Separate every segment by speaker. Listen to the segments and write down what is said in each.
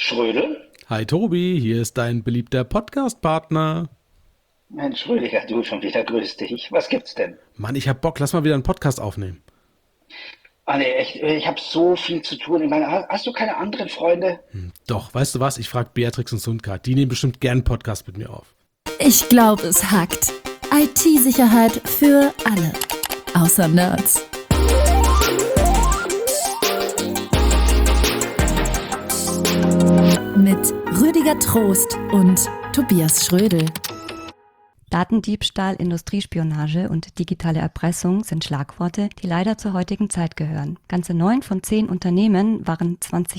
Speaker 1: Schrödel?
Speaker 2: Hi Tobi, hier ist dein beliebter Podcast-Partner.
Speaker 1: Mensch, Rüdiger, du schon wieder, grüß dich. Was gibt's denn?
Speaker 2: Mann, ich hab Bock, lass mal wieder einen Podcast aufnehmen.
Speaker 1: Ah nee, echt, ich habe so viel zu tun. Ich meine, hast du keine anderen Freunde?
Speaker 2: Doch, weißt du was? Ich frag Beatrix und Sundka. Die nehmen bestimmt gern einen Podcast mit mir auf.
Speaker 3: Ich glaube, es hackt. IT-Sicherheit für alle. Außer Nerds. Mit Rüdiger Trost und Tobias Schrödel.
Speaker 4: Datendiebstahl, Industriespionage und digitale Erpressung sind Schlagworte, die leider zur heutigen Zeit gehören. Ganze 9 von 10 Unternehmen waren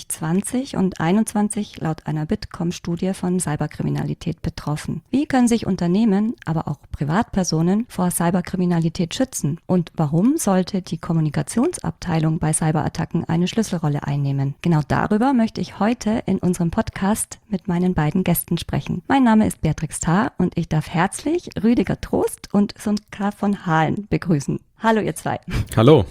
Speaker 4: 2020 und 2021 laut einer Bitkom-Studie von Cyberkriminalität betroffen. Wie können sich Unternehmen, aber auch Privatpersonen vor Cyberkriminalität schützen? Und warum sollte die Kommunikationsabteilung bei Cyberattacken eine Schlüsselrolle einnehmen? Genau darüber möchte ich heute in unserem Podcast mit meinen beiden Gästen sprechen. Mein Name ist Beatrix Tarr und ich darf herzlich Rüdiger Trost und Sundka von Hahlen begrüßen. Hallo ihr zwei.
Speaker 2: Hallo.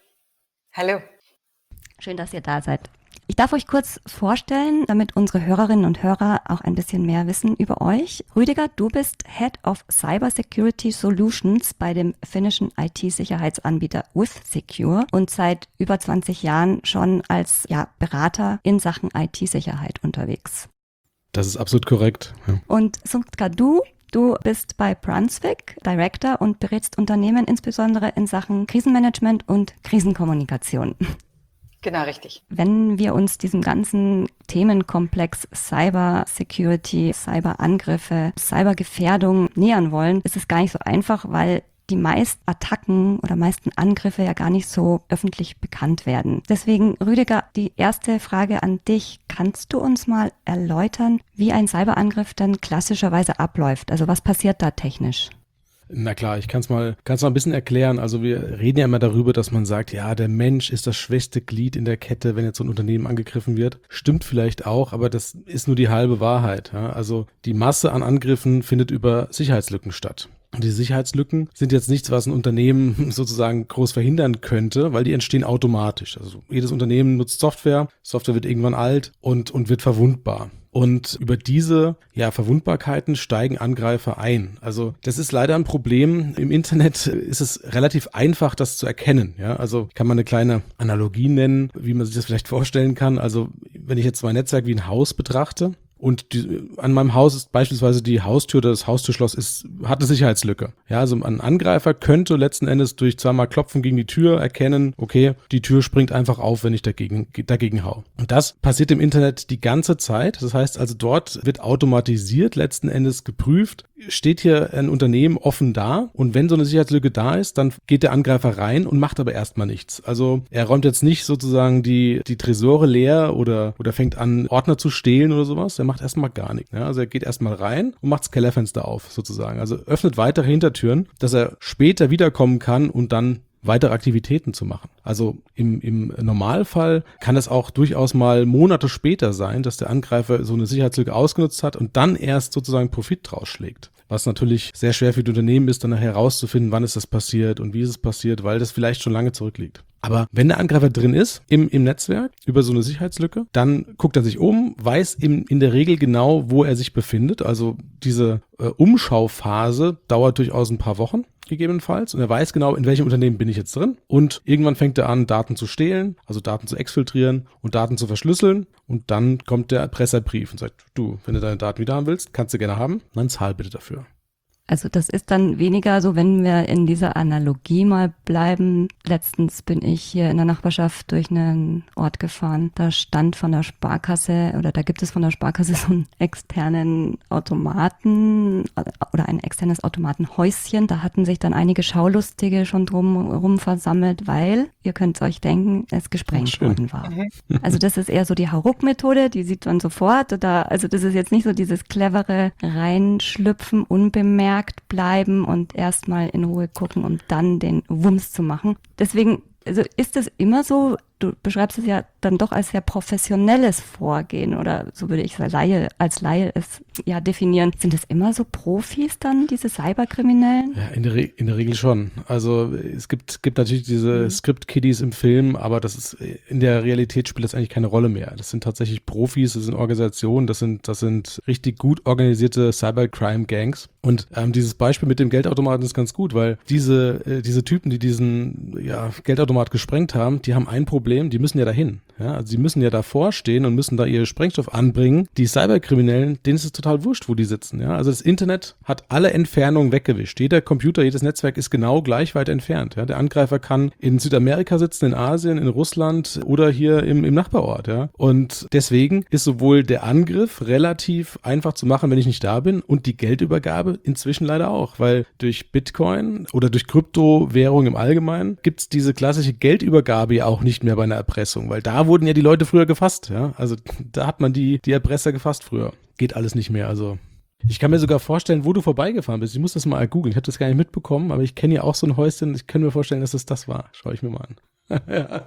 Speaker 5: Hallo.
Speaker 4: Schön, dass ihr da seid. Ich darf euch kurz vorstellen, damit unsere Hörerinnen und Hörer auch ein bisschen mehr wissen über euch. Rüdiger, du bist Head of Cyber Security Solutions bei dem finnischen IT-Sicherheitsanbieter WithSecure und seit über 20 Jahren schon als Berater in Sachen IT-Sicherheit unterwegs.
Speaker 2: Das ist absolut korrekt. Ja.
Speaker 4: Und Sundka, du bist bei Brunswick Director und berätst Unternehmen insbesondere in Sachen Krisenmanagement und Krisenkommunikation.
Speaker 5: Genau, richtig.
Speaker 4: Wenn wir uns diesem ganzen Themenkomplex Cyber Security, Cyberangriffe, Cybergefährdung nähern wollen, ist es gar nicht so einfach, weil die meisten Attacken oder meisten Angriffe ja gar nicht so öffentlich bekannt werden. Deswegen, Rüdiger, die erste Frage an dich. Kannst du uns mal erläutern, wie ein Cyberangriff dann klassischerweise abläuft? Also was passiert da technisch?
Speaker 2: Na klar, ich kann's mal ein bisschen erklären. Also wir reden ja immer darüber, dass man sagt, ja, der Mensch ist das schwächste Glied in der Kette, wenn jetzt so ein Unternehmen angegriffen wird. Stimmt vielleicht auch, aber das ist nur die halbe Wahrheit. Ja? Also die Masse an Angriffen findet über Sicherheitslücken statt. Und die Sicherheitslücken sind jetzt nichts, was ein Unternehmen sozusagen groß verhindern könnte, weil die entstehen automatisch. Also jedes Unternehmen nutzt Software wird irgendwann alt und wird verwundbar. Und über diese Verwundbarkeiten steigen Angreifer ein. Also das ist leider ein Problem. Im Internet ist es relativ einfach, das zu erkennen. Ja? Also kann man eine kleine Analogie nennen, wie man sich das vielleicht vorstellen kann. Also wenn ich jetzt mein Netzwerk wie ein Haus betrachte, und an meinem Haus ist beispielsweise die Haustür, das Haustürschloss hat eine Sicherheitslücke. Ja, also ein Angreifer könnte letzten Endes durch zweimal Klopfen gegen die Tür erkennen, okay, die Tür springt einfach auf, wenn ich dagegen hau. Und das passiert im Internet die ganze Zeit. Das heißt also, dort wird automatisiert letzten Endes geprüft, steht hier ein Unternehmen offen da und wenn so eine Sicherheitslücke da ist, dann geht der Angreifer rein und macht aber erstmal nichts. Also er räumt jetzt nicht sozusagen die Tresore leer oder fängt an, Ordner zu stehlen oder sowas. Er macht erstmal gar nichts. Ja? Also er geht erstmal rein und macht das Kellerfenster auf sozusagen. Also öffnet weitere Hintertüren, dass er später wiederkommen kann und dann weitere Aktivitäten zu machen. Also im Normalfall kann es auch durchaus mal Monate später sein, dass der Angreifer so eine Sicherheitslücke ausgenutzt hat und dann erst sozusagen Profit draus schlägt. Was natürlich sehr schwer für die Unternehmen ist, dann nachher herauszufinden, wann ist das passiert und wie ist es passiert, weil das vielleicht schon lange zurückliegt. Aber wenn der Angreifer drin ist im Netzwerk über so eine Sicherheitslücke, dann guckt er sich um, weiß in der Regel genau, wo er sich befindet. Also diese Umschauphase dauert durchaus ein paar Wochen gegebenenfalls und er weiß genau, in welchem Unternehmen bin ich jetzt drin und irgendwann fängt er an, Daten zu stehlen, also Daten zu exfiltrieren und Daten zu verschlüsseln und dann kommt der Erpresserbrief und sagt, du, wenn du deine Daten wieder haben willst, kannst du gerne haben, dann zahl bitte dafür.
Speaker 4: Also das ist dann weniger so, wenn wir in dieser Analogie mal bleiben. Letztens bin ich hier in der Nachbarschaft durch einen Ort gefahren. Da stand von der Sparkasse oder da gibt es von der Sparkasse so einen externen Automaten oder ein externes Automatenhäuschen. Da hatten sich dann einige Schaulustige schon drumherum versammelt, weil, ihr könnt euch denken, es gesprengt worden war. Also das ist eher so die Hauruck-Methode, die sieht man sofort. Also das ist jetzt nicht so dieses clevere Reinschlüpfen, unbemerkt bleiben und erstmal in Ruhe gucken, um dann den Wumms zu machen. Deswegen, also ist es immer so, du beschreibst es ja dann doch als sehr professionelles Vorgehen oder so würde ich als Laie es ja definieren. Sind es immer so Profis dann, diese Cyberkriminellen?
Speaker 2: Ja, in der Regel schon. Also es gibt natürlich diese Script-Kiddies im Film, aber das ist in der Realität spielt das eigentlich keine Rolle mehr. Das sind tatsächlich Profis, das sind Organisationen, das sind richtig gut organisierte Cybercrime-Gangs. Und dieses Beispiel mit dem Geldautomaten ist ganz gut, weil diese Typen, die diesen Geldautomat gesprengt haben, die haben ein Problem, die müssen ja dahin. Ja? Also sie müssen ja davor stehen und müssen da ihr Sprengstoff anbringen. Die Cyberkriminellen, denen ist es total wurscht, wo die sitzen. Ja? Also das Internet hat alle Entfernungen weggewischt. Jeder Computer, jedes Netzwerk ist genau gleich weit entfernt. Ja? Der Angreifer kann in Südamerika sitzen, in Asien, in Russland oder hier im Nachbarort. Ja? Und deswegen ist sowohl der Angriff relativ einfach zu machen, wenn ich nicht da bin, und die Geldübergabe inzwischen leider auch, weil durch Bitcoin oder durch Kryptowährung im Allgemeinen gibt es diese klassische Geldübergabe ja auch nicht mehr bei einer Erpressung, weil da wurden ja die Leute früher gefasst, ja, also da hat man die Erpresser gefasst früher. Geht alles nicht mehr, also ich kann mir sogar vorstellen, wo du vorbeigefahren bist. Ich muss das mal googeln, ich habe das gar nicht mitbekommen, aber ich kenne ja auch so ein Häuschen, ich kann mir vorstellen, dass es das war. Schau ich mir mal an. Ja.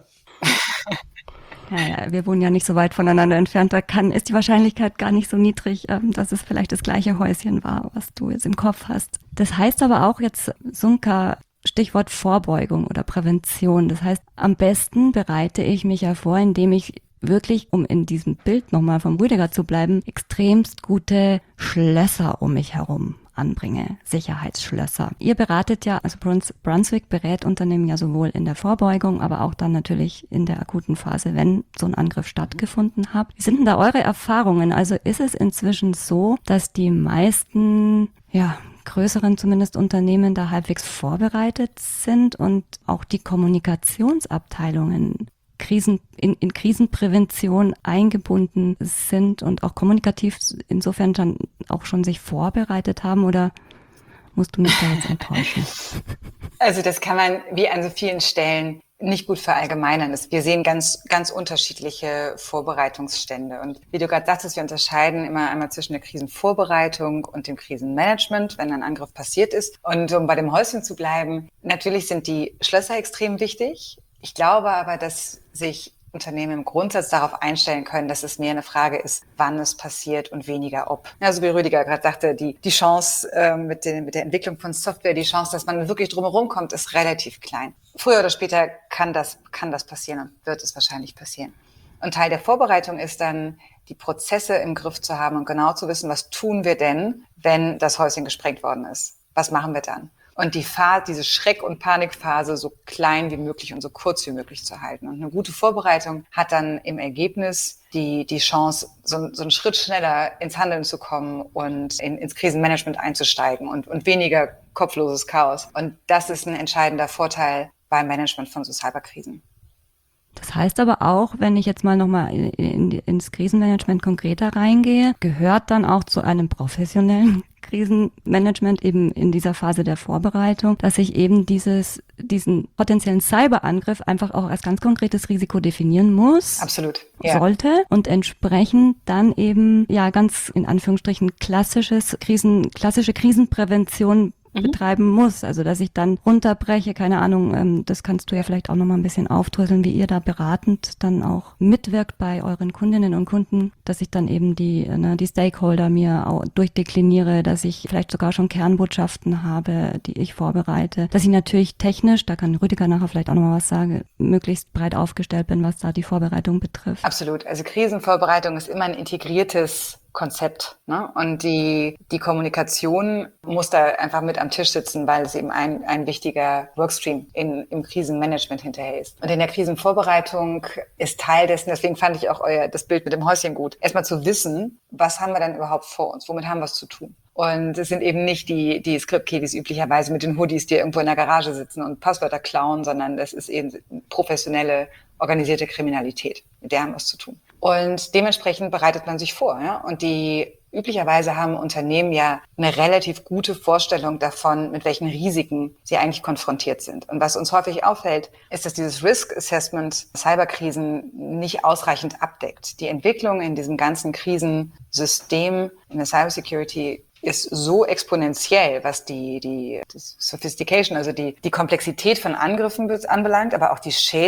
Speaker 4: Ja, wir wohnen ja nicht so weit voneinander entfernt. Ist die Wahrscheinlichkeit gar nicht so niedrig, dass es vielleicht das gleiche Häuschen war, was du jetzt im Kopf hast. Das heißt aber auch jetzt, Sunka, Stichwort Vorbeugung oder Prävention. Das heißt, am besten bereite ich mich ja vor, indem ich wirklich, um in diesem Bild nochmal vom Rüdiger zu bleiben, extremst gute Schlösser um mich herum anbringe, Sicherheitsschlösser. Ihr beratet ja, also Brunswick berät Unternehmen ja sowohl in der Vorbeugung, aber auch dann natürlich in der akuten Phase, wenn so ein Angriff stattgefunden hat. Wie sind denn da eure Erfahrungen? Also ist es inzwischen so, dass die meisten, größeren zumindest Unternehmen da halbwegs vorbereitet sind und auch die Kommunikationsabteilungen in Krisenprävention eingebunden sind und auch kommunikativ insofern dann auch schon sich vorbereitet haben, oder musst du mich da jetzt enttäuschen?
Speaker 5: Also das kann man wie an so vielen Stellen nicht gut verallgemeinern. Wir sehen ganz, ganz unterschiedliche Vorbereitungsstände. Und wie du gerade sagtest, wir unterscheiden immer einmal zwischen der Krisenvorbereitung und dem Krisenmanagement, wenn ein Angriff passiert ist. Und um bei dem Häuschen zu bleiben, natürlich sind die Schlösser extrem wichtig. Ich glaube aber, dass sich Unternehmen im Grundsatz darauf einstellen können, dass es mehr eine Frage ist, wann es passiert und weniger ob. Also wie Rüdiger gerade sagte, die Chance mit der Entwicklung von Software, die Chance, dass man wirklich drumherum kommt, ist relativ klein. Früher oder später kann das passieren und wird es wahrscheinlich passieren. Und Teil der Vorbereitung ist dann, die Prozesse im Griff zu haben und genau zu wissen, was tun wir denn, wenn das Häuschen gesprengt worden ist? Was machen wir dann? Und diese Schreck- und Panikphase so klein wie möglich und so kurz wie möglich zu halten. Und eine gute Vorbereitung hat dann im Ergebnis die Chance, so einen Schritt schneller ins Handeln zu kommen und ins Krisenmanagement einzusteigen und weniger kopfloses Chaos. Und das ist ein entscheidender Vorteil beim Management von so Cyberkrisen.
Speaker 4: Das heißt aber auch, wenn ich jetzt mal nochmal ins Krisenmanagement konkreter reingehe, gehört dann auch zu einem professionellen Krisenmanagement eben in dieser Phase der Vorbereitung, dass ich eben diesen potenziellen Cyberangriff einfach auch als ganz konkretes Risiko definieren muss.
Speaker 5: Absolut. Ja.
Speaker 4: Sollte und entsprechend dann eben ganz in Anführungsstrichen klassische Krisenprävention betreiben muss. Also dass ich dann runterbreche, keine Ahnung, das kannst du ja vielleicht auch nochmal ein bisschen aufdröseln, wie ihr da beratend dann auch mitwirkt bei euren Kundinnen und Kunden, dass ich dann eben die Stakeholder mir auch durchdekliniere, dass ich vielleicht sogar schon Kernbotschaften habe, die ich vorbereite, dass ich natürlich technisch, da kann Rüdiger nachher vielleicht auch nochmal was sagen, möglichst breit aufgestellt bin, was da die Vorbereitung betrifft.
Speaker 5: Absolut. Also Krisenvorbereitung ist immer ein integriertes Konzept, ne? Und die Kommunikation muss da einfach mit am Tisch sitzen, weil es eben ein wichtiger Workstream im Krisenmanagement hinterher ist. Und in der Krisenvorbereitung ist Teil dessen, deswegen fand ich auch das Bild mit dem Häuschen gut, erstmal zu wissen, was haben wir dann überhaupt vor uns, womit haben wir es zu tun. Und es sind eben nicht die Script-Kiddies üblicherweise mit den Hoodies, die irgendwo in der Garage sitzen und Passwörter klauen, sondern das ist eben professionelle, organisierte Kriminalität. Mit der haben wir es zu tun. Und dementsprechend bereitet man sich vor. Ja? Und üblicherweise haben Unternehmen ja eine relativ gute Vorstellung davon, mit welchen Risiken sie eigentlich konfrontiert sind. Und was uns häufig auffällt, ist, dass dieses Risk Assessment Cyberkrisen nicht ausreichend abdeckt. Die Entwicklung in diesem ganzen Krisensystem in der Cybersecurity ist so exponentiell, was die Sophistication, also die Komplexität von Angriffen anbelangt, aber auch die Schäden,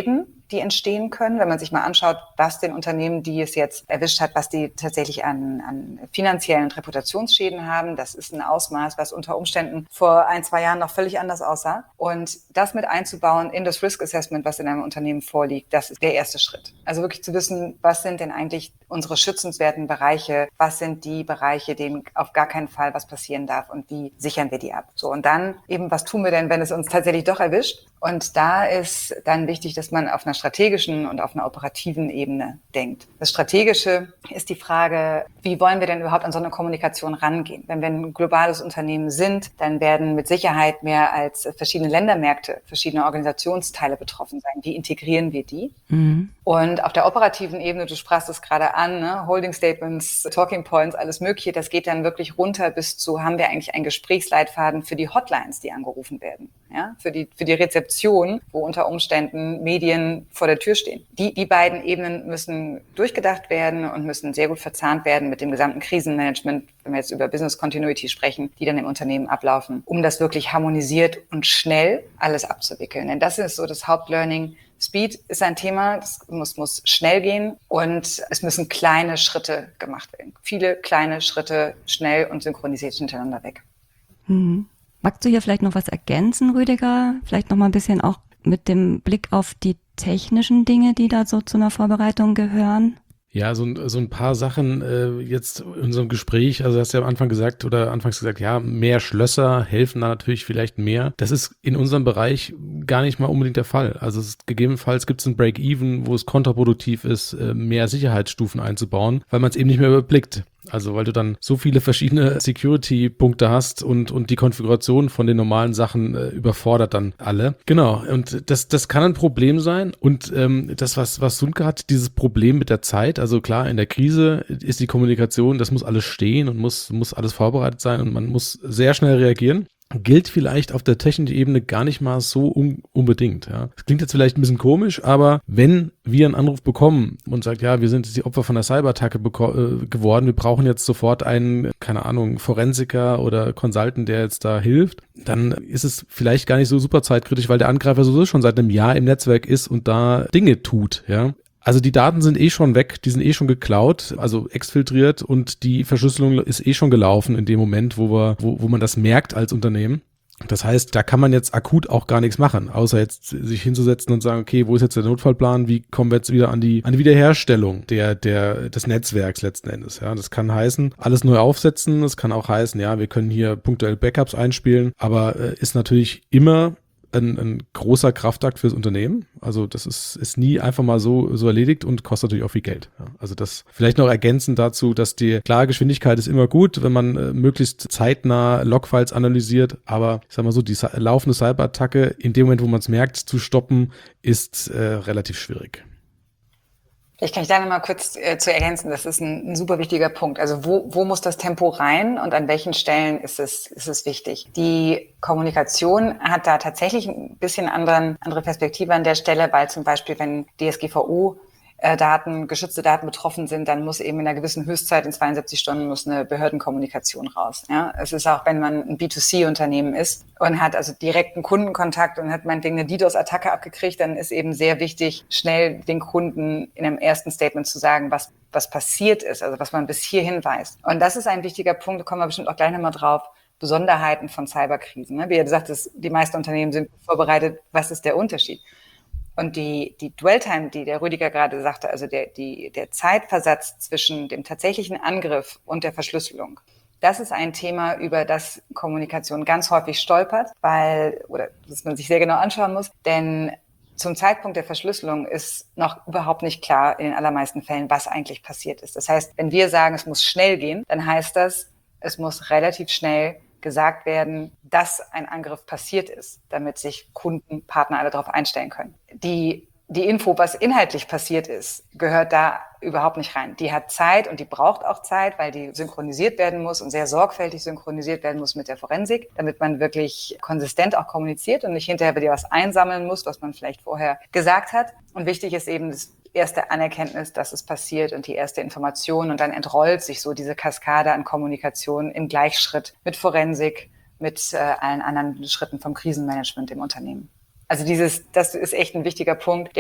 Speaker 5: die entstehen können. Wenn man sich mal anschaut, was den Unternehmen, die es jetzt erwischt hat, was die tatsächlich an finanziellen und Reputationsschäden haben, das ist ein Ausmaß, was unter Umständen vor 1-2 Jahren noch völlig anders aussah. Und das mit einzubauen in das Risk Assessment, was in einem Unternehmen vorliegt, das ist der erste Schritt. Also wirklich zu wissen, was sind denn eigentlich unsere schützenswerten Bereiche, was sind die Bereiche, denen auf gar keinen Fall was passieren darf und wie sichern wir die ab. So, und dann eben, was tun wir denn, wenn es uns tatsächlich doch erwischt? Und da ist dann wichtig, dass man auf einer strategischen und auf einer operativen Ebene denkt. Das Strategische ist die Frage, wie wollen wir denn überhaupt an so eine Kommunikation rangehen? Wenn wir ein globales Unternehmen sind, dann werden mit Sicherheit mehr als verschiedene Ländermärkte, verschiedene Organisationsteile betroffen sein. Wie integrieren wir die? Mhm. Und auf der operativen Ebene, du sprachst es gerade an, ne? Holding Statements, Talking Points, alles Mögliche, das geht dann wirklich runter bis zu, haben wir eigentlich einen Gesprächsleitfaden für die Hotlines, die angerufen werden, ja? Für die Rezeption, wo unter Umständen Medien vor der Tür stehen. Die beiden Ebenen müssen durchgedacht werden und müssen sehr gut verzahnt werden mit dem gesamten Krisenmanagement, wenn wir jetzt über Business Continuity sprechen, die dann im Unternehmen ablaufen, um das wirklich harmonisiert und schnell alles abzuwickeln. Denn das ist so das Hauptlearning. Speed ist ein Thema, das muss schnell gehen und es müssen kleine Schritte gemacht werden. Viele kleine Schritte schnell und synchronisiert hintereinander weg.
Speaker 4: Mhm. Magst du hier vielleicht noch was ergänzen, Rüdiger? Vielleicht noch mal ein bisschen auch mit dem Blick auf die technischen Dinge, die da so zu einer Vorbereitung gehören?
Speaker 2: Ja, so ein paar Sachen jetzt in unserem Gespräch, also hast du ja anfangs gesagt, ja, mehr Schlösser helfen da natürlich vielleicht mehr. Das ist in unserem Bereich gar nicht mal unbedingt der Fall. Also gegebenenfalls gibt es ein Break-Even, wo es kontraproduktiv ist, mehr Sicherheitsstufen einzubauen, weil man es eben nicht mehr überblickt. Also weil du dann so viele verschiedene Security-Punkte hast und die Konfiguration von den normalen Sachen überfordert dann alle. Genau, und das kann ein Problem sein. Und das, was Sundke hat, dieses Problem mit der Zeit, also klar, in der Krise ist die Kommunikation, das muss alles stehen und muss alles vorbereitet sein und man muss sehr schnell reagieren. Gilt vielleicht auf der technischen Ebene gar nicht mal so unbedingt. Ja. Das klingt jetzt vielleicht ein bisschen komisch, aber wenn wir einen Anruf bekommen und sagt, ja, wir sind jetzt die Opfer von einer Cyberattacke geworden, wir brauchen jetzt sofort einen, keine Ahnung, Forensiker oder Consultant, der jetzt da hilft, dann ist es vielleicht gar nicht so super zeitkritisch, weil der Angreifer sowieso schon seit einem Jahr im Netzwerk ist und da Dinge tut, ja. Also die Daten sind schon weg, die sind schon geklaut, also exfiltriert und die Verschlüsselung ist schon gelaufen in dem Moment, wo man das merkt als Unternehmen. Das heißt, da kann man jetzt akut auch gar nichts machen, außer jetzt sich hinzusetzen und sagen, okay, wo ist jetzt der Notfallplan, wie kommen wir jetzt wieder an die Wiederherstellung des Netzwerks letzten Endes. Ja, das kann heißen, alles neu aufsetzen, das kann auch heißen, ja, wir können hier punktuell Backups einspielen, aber ist natürlich immer ein großer Kraftakt fürs Unternehmen. Also das ist nie einfach mal so erledigt und kostet natürlich auch viel Geld. Ja, also das vielleicht noch ergänzend dazu, dass die klare Geschwindigkeit ist immer gut, wenn man möglichst zeitnah Logfiles analysiert, aber ich sag mal so, die laufende Cyberattacke in dem Moment, wo man es merkt, zu stoppen, ist relativ schwierig.
Speaker 5: Vielleicht kann ich da noch mal kurz zu ergänzen. Das ist ein super wichtiger Punkt. Also wo muss das Tempo rein und an welchen Stellen ist es wichtig? Die Kommunikation hat da tatsächlich ein bisschen andere Perspektive an der Stelle, weil zum Beispiel, wenn DSGVO geschützte Daten betroffen sind, dann muss eben in einer gewissen Höchstzeit in 72 Stunden muss eine Behördenkommunikation raus. Ja? Es ist auch, wenn man ein B2C-Unternehmen ist und hat also direkten Kundenkontakt und hat meinetwegen eine DDoS-Attacke abgekriegt, dann ist eben sehr wichtig, schnell den Kunden in einem ersten Statement zu sagen, was passiert ist, also was man bis hierhin weiß. Und das ist ein wichtiger Punkt, da kommen wir bestimmt auch gleich nochmal drauf, Besonderheiten von Cyberkrisen. Ne? Wie ihr gesagt habt, die meisten Unternehmen sind vorbereitet. Was ist der Unterschied? Und die Dwell-Time, die der Rüdiger gerade sagte, also der Zeitversatz zwischen dem tatsächlichen Angriff und der Verschlüsselung, das ist ein Thema, über das Kommunikation ganz häufig stolpert, oder dass man sich sehr genau anschauen muss, denn zum Zeitpunkt der Verschlüsselung ist noch überhaupt nicht klar in den allermeisten Fällen, was eigentlich passiert ist. Das heißt, wenn wir sagen, es muss schnell gehen, dann heißt das, es muss relativ schnell gesagt werden, dass ein Angriff passiert ist, damit sich Kunden, Partner alle darauf einstellen können. Die Info, was inhaltlich passiert ist, gehört da überhaupt nicht rein. Die hat Zeit und die braucht auch Zeit, weil die synchronisiert werden muss und sehr sorgfältig synchronisiert werden muss mit der Forensik, damit man wirklich konsistent auch kommuniziert und nicht hinterher wieder was einsammeln muss, was man vielleicht vorher gesagt hat. Und wichtig ist eben das erste Anerkenntnis, dass es passiert und die erste Information und dann entrollt sich so diese Kaskade an Kommunikation im Gleichschritt mit Forensik, mit allen anderen Schritten vom Krisenmanagement im Unternehmen. Also das ist echt ein wichtiger Punkt, der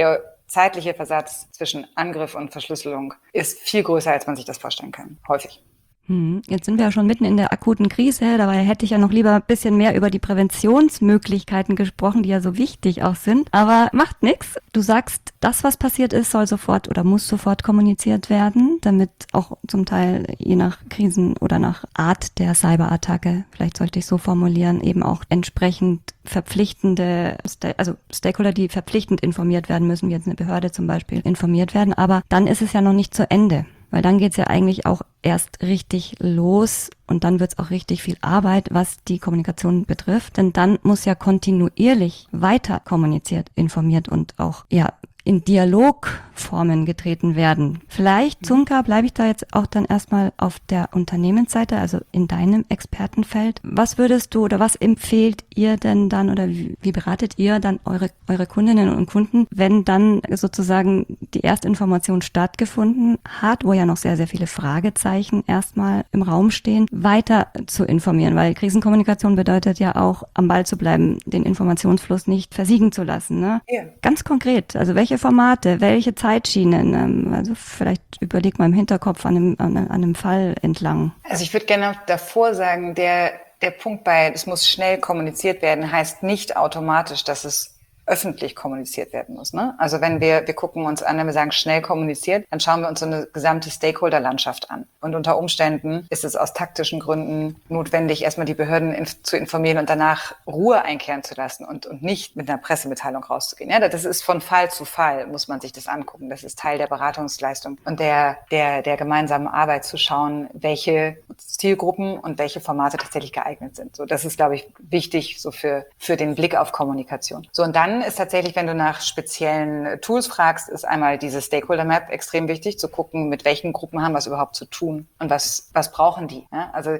Speaker 5: zeitliche Versatz zwischen Angriff und Verschlüsselung ist viel größer, als man sich das vorstellen kann. Häufig.
Speaker 4: Jetzt sind wir ja schon mitten in der akuten Krise, dabei hätte ich ja noch lieber ein bisschen mehr über die Präventionsmöglichkeiten gesprochen, die ja so wichtig auch sind, aber macht nichts. Du sagst, das, was passiert ist, soll sofort oder muss sofort kommuniziert werden, damit auch zum Teil je nach Krisen oder nach Art der Cyberattacke, vielleicht sollte ich so formulieren, eben auch entsprechend verpflichtende, also Stakeholder, die verpflichtend informiert werden müssen, wie jetzt eine Behörde zum Beispiel, informiert werden, aber dann ist es ja noch nicht zu Ende. Weil dann geht's ja eigentlich auch erst richtig los und dann wird's auch richtig viel Arbeit, was die Kommunikation betrifft. Denn dann muss ja kontinuierlich weiter kommuniziert, informiert und auch in Dialogformen getreten werden. Vielleicht, Zunka, bleibe ich da jetzt auch dann erstmal auf der Unternehmensseite, also in deinem Expertenfeld. Was würdest du oder was empfehlt ihr denn dann oder wie beratet ihr dann eure Kundinnen und Kunden, wenn dann sozusagen die Erstinformation stattgefunden hat, wo ja noch sehr, sehr viele Fragezeichen erstmal im Raum stehen, weiter zu informieren? Weil Krisenkommunikation bedeutet ja auch, am Ball zu bleiben, den Informationsfluss nicht versiegen zu lassen. Ne?
Speaker 5: Ja.
Speaker 4: Ganz konkret, also welche Formate, welche Zeitschienen, also vielleicht überleg mal im Hinterkopf an einem Fall entlang.
Speaker 5: Also ich würde gerne davor sagen, der Punkt bei, es muss schnell kommuniziert werden, heißt nicht automatisch, dass es öffentlich kommuniziert werden muss. Ne? Also wenn wir gucken uns an, wenn wir sagen schnell kommuniziert, dann schauen wir uns so eine gesamte Stakeholder-Landschaft an. Und unter Umständen ist es aus taktischen Gründen notwendig, erstmal die Behörden zu informieren und danach Ruhe einkehren zu lassen und nicht mit einer Pressemitteilung rauszugehen. Ja, das ist von Fall zu Fall, muss man sich das angucken. Das ist Teil der Beratungsleistung und der gemeinsamen Arbeit zu schauen, welche Zielgruppen und welche Formate tatsächlich geeignet sind. So, das ist, glaube ich, wichtig so für den Blick auf Kommunikation. So, und dann ist tatsächlich, wenn du nach speziellen Tools fragst, ist einmal diese Stakeholder Map extrem wichtig, zu gucken, mit welchen Gruppen haben wir es überhaupt zu tun und was brauchen die. Ja? Also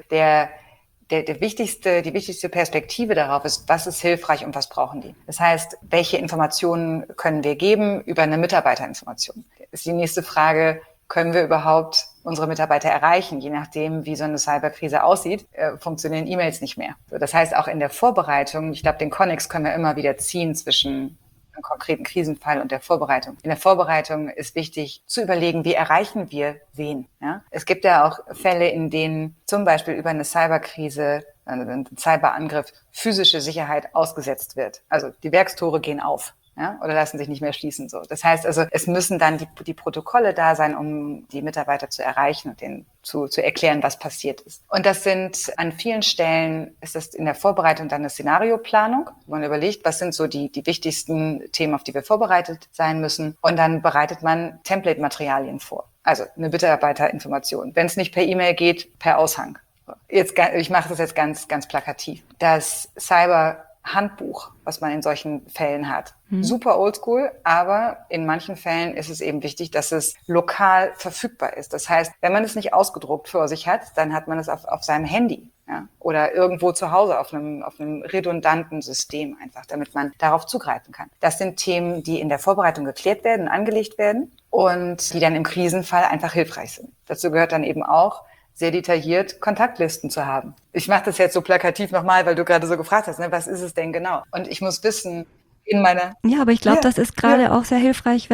Speaker 5: die wichtigste Perspektive darauf ist, was ist hilfreich und was brauchen die. Das heißt, welche Informationen können wir geben über eine Mitarbeiterinformation? Ist die nächste Frage, können wir überhaupt unsere Mitarbeiter erreichen? Je nachdem, wie so eine Cyberkrise aussieht, funktionieren E-Mails nicht mehr. Das heißt, auch in der Vorbereitung, ich glaube, den Konnex können wir immer wieder ziehen zwischen einem konkreten Krisenfall und der Vorbereitung. In der Vorbereitung ist wichtig zu überlegen, wie erreichen wir wen? Ja? Es gibt ja auch Fälle, in denen zum Beispiel über eine Cyberkrise, einen Cyberangriff, physische Sicherheit ausgesetzt wird. Also die Werkstore gehen auf. Ja, oder lassen sich nicht mehr schließen. So. Das heißt also, es müssen dann die Protokolle da sein, um die Mitarbeiter zu erreichen und denen zu erklären, was passiert ist. Und das sind an vielen Stellen, ist das in der Vorbereitung dann eine Szenarioplanung, wo man überlegt, was sind so die wichtigsten Themen, auf die wir vorbereitet sein müssen. Und dann bereitet man Template-Materialien vor. Also eine Mitarbeiterinformation. Wenn es nicht per E-Mail geht, per Aushang. Ich mache das jetzt ganz, ganz plakativ. Das Cyber-Handbuch, was man in solchen Fällen hat. Super oldschool, aber in manchen Fällen ist es eben wichtig, dass es lokal verfügbar ist. Das heißt, wenn man es nicht ausgedruckt vor sich hat, dann hat man es auf seinem Handy, ja, oder irgendwo zu Hause auf einem redundanten System einfach, damit man darauf zugreifen kann. Das sind Themen, die in der Vorbereitung geklärt werden, angelegt werden und die dann im Krisenfall einfach hilfreich sind. Dazu gehört dann eben auch, sehr detailliert Kontaktlisten zu haben. Ich mache das jetzt so plakativ nochmal, weil du gerade so gefragt hast, ne, was ist es denn genau? Und ich muss wissen,
Speaker 4: Ja, aber ich glaube, das ist gerade auch sehr hilfreich,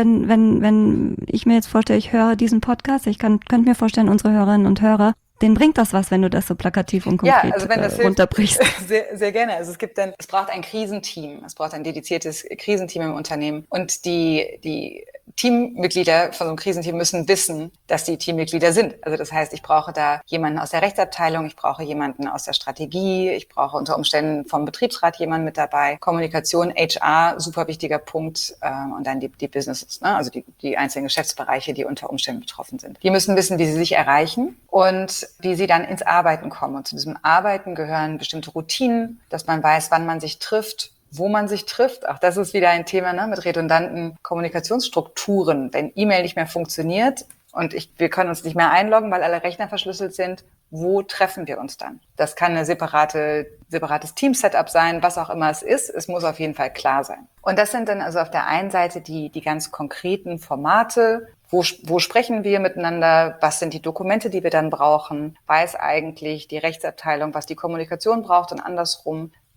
Speaker 4: wenn ich mir jetzt vorstelle, ich höre diesen Podcast, könnte mir vorstellen, unsere Hörerinnen und Hörer, denen bringt das was, wenn du das so plakativ und konkret
Speaker 5: also wenn das
Speaker 4: runterbrichst.
Speaker 5: Sehr, sehr gerne. Also es braucht ein Krisenteam, es braucht ein dediziertes Krisenteam im Unternehmen und die Teammitglieder von so einem Krisenteam müssen wissen, dass die Teammitglieder sind. Also das heißt, ich brauche da jemanden aus der Rechtsabteilung, ich brauche jemanden aus der Strategie, ich brauche unter Umständen vom Betriebsrat jemanden mit dabei. Kommunikation, HR, super wichtiger Punkt, und dann die Businesses, ne? Also die einzelnen Geschäftsbereiche, die unter Umständen betroffen sind. Die müssen wissen, wie sie sich erreichen und wie sie dann ins Arbeiten kommen. Und zu diesem Arbeiten gehören bestimmte Routinen, dass man weiß, wann man sich trifft, wo man sich trifft. Auch das ist wieder ein Thema, ne, mit redundanten Kommunikationsstrukturen. Wenn E-Mail nicht mehr funktioniert und wir können uns nicht mehr einloggen, weil alle Rechner verschlüsselt sind, wo treffen wir uns dann? Das kann ein separates Team-Setup sein, was auch immer es ist. Es muss auf jeden Fall klar sein. Und das sind dann also auf der einen Seite die ganz konkreten Formate. Wo sprechen wir miteinander? Was sind die Dokumente, die wir dann brauchen? Weiß eigentlich die Rechtsabteilung, was die Kommunikation braucht und andersrum?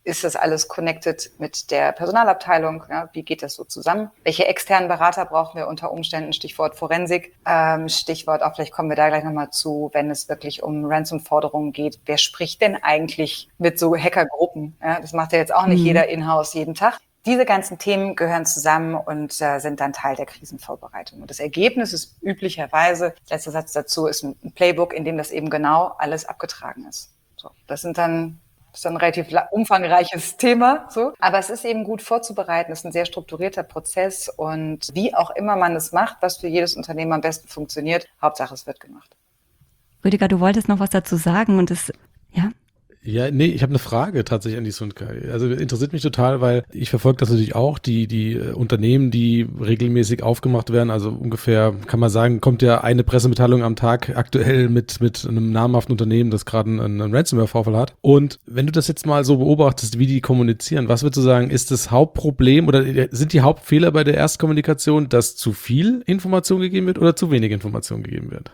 Speaker 5: ist das alles connected mit der Personalabteilung? Ja, wie geht das so zusammen? Welche externen Berater brauchen wir unter Umständen? Stichwort Forensik. Stichwort, auch vielleicht kommen wir da gleich nochmal zu, wenn es wirklich um Ransom-Forderungen geht. Wer spricht denn eigentlich mit so Hackergruppen? Ja, das macht ja jetzt auch nicht jeder in-house jeden Tag. Diese ganzen Themen gehören zusammen und sind dann Teil der Krisenvorbereitung. Und das Ergebnis ist üblicherweise, letzter Satz dazu, ist ein Playbook, in dem das eben genau alles abgetragen ist. So, das ist dann ein relativ umfangreiches Thema, so. Aber es ist eben gut vorzubereiten, es ist ein sehr strukturierter Prozess und wie auch immer man es macht, was für jedes Unternehmen am besten funktioniert, Hauptsache es wird gemacht.
Speaker 4: Rüdiger, du wolltest noch was dazu sagen und es, ja?
Speaker 2: Ja, nee, ich habe eine Frage tatsächlich an die Sundkai. Also interessiert mich total, weil ich verfolge das natürlich auch, die Unternehmen, die regelmäßig aufgemacht werden. Also ungefähr, kann man sagen, kommt ja eine Pressemitteilung am Tag aktuell mit einem namhaften Unternehmen, das gerade einen Ransomware-Vorfall hat. Und wenn du das jetzt mal so beobachtest, wie die kommunizieren, was würdest du sagen, ist das Hauptproblem oder sind die Hauptfehler bei der Erstkommunikation, dass zu viel Information gegeben wird oder zu wenig Information gegeben wird?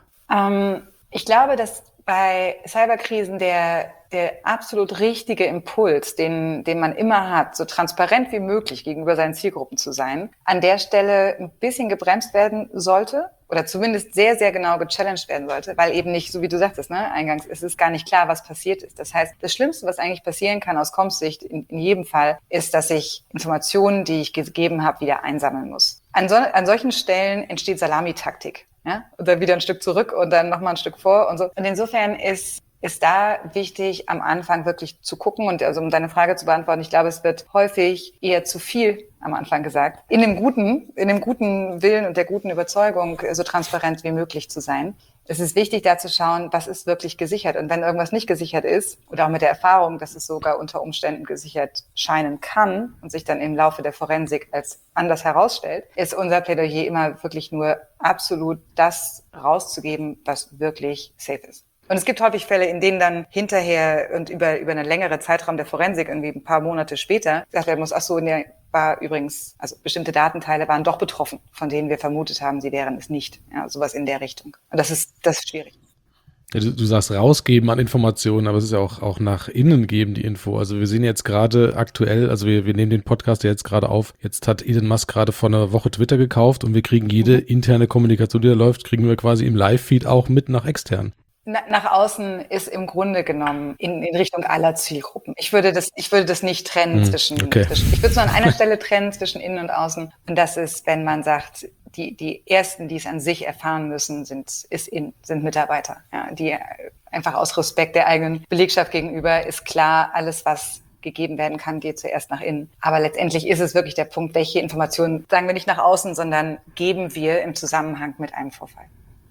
Speaker 5: Ich glaube, dass bei Cyberkrisen der absolut richtige Impuls, den man immer hat, so transparent wie möglich gegenüber seinen Zielgruppen zu sein, an der Stelle ein bisschen gebremst werden sollte oder zumindest sehr, sehr genau gechallenged werden sollte, weil eben nicht, so wie du sagtest, ne, eingangs, es ist gar nicht klar, was passiert ist. Das heißt, das Schlimmste, was eigentlich passieren kann aus Comms-Sicht in jedem Fall, ist, dass ich Informationen, die ich gegeben habe, wieder einsammeln muss. An solchen Stellen entsteht Salamitaktik. Ja, oder wieder ein Stück zurück und dann nochmal ein Stück vor und so. Und insofern ist da wichtig, am Anfang wirklich zu gucken und also um deine Frage zu beantworten, ich glaube, es wird häufig eher zu viel am Anfang gesagt, in dem guten Willen und der guten Überzeugung, so transparent wie möglich zu sein. Es ist wichtig, da zu schauen, was ist wirklich gesichert. Und wenn irgendwas nicht gesichert ist, oder auch mit der Erfahrung, dass es sogar unter Umständen gesichert scheinen kann und sich dann im Laufe der Forensik als anders herausstellt, ist unser Plädoyer immer wirklich nur absolut das rauszugeben, was wirklich safe ist. Und es gibt häufig Fälle, in denen dann hinterher und über einen längeren Zeitraum der Forensik, irgendwie ein paar Monate später, gesagt werden muss, ach so, ne, war übrigens, also bestimmte Datenteile waren doch betroffen, von denen wir vermutet haben, sie wären es nicht. Ja, sowas in der Richtung. Und das ist schwierig.
Speaker 2: Ja, du sagst rausgeben an Informationen, aber es ist ja auch nach innen geben, die Info. Also wir sehen jetzt gerade aktuell, also wir nehmen den Podcast ja jetzt gerade auf, jetzt hat Elon Musk gerade vor einer Woche Twitter gekauft und wir kriegen jede interne Kommunikation, die da läuft, kriegen wir quasi im Live-Feed auch mit nach extern.
Speaker 5: Nach außen ist im Grunde genommen in Richtung aller Zielgruppen. Ich würde das nicht trennen zwischen, ich würde es nur an einer Stelle trennen zwischen innen und außen. Und das ist, wenn man sagt, die ersten, die es an sich erfahren müssen, sind Mitarbeiter, ja, die einfach aus Respekt der eigenen Belegschaft gegenüber ist klar, alles was gegeben werden kann, geht zuerst nach innen. Aber letztendlich ist es wirklich der Punkt, welche Informationen sagen wir nicht nach außen, sondern geben wir im Zusammenhang mit einem Vorfall.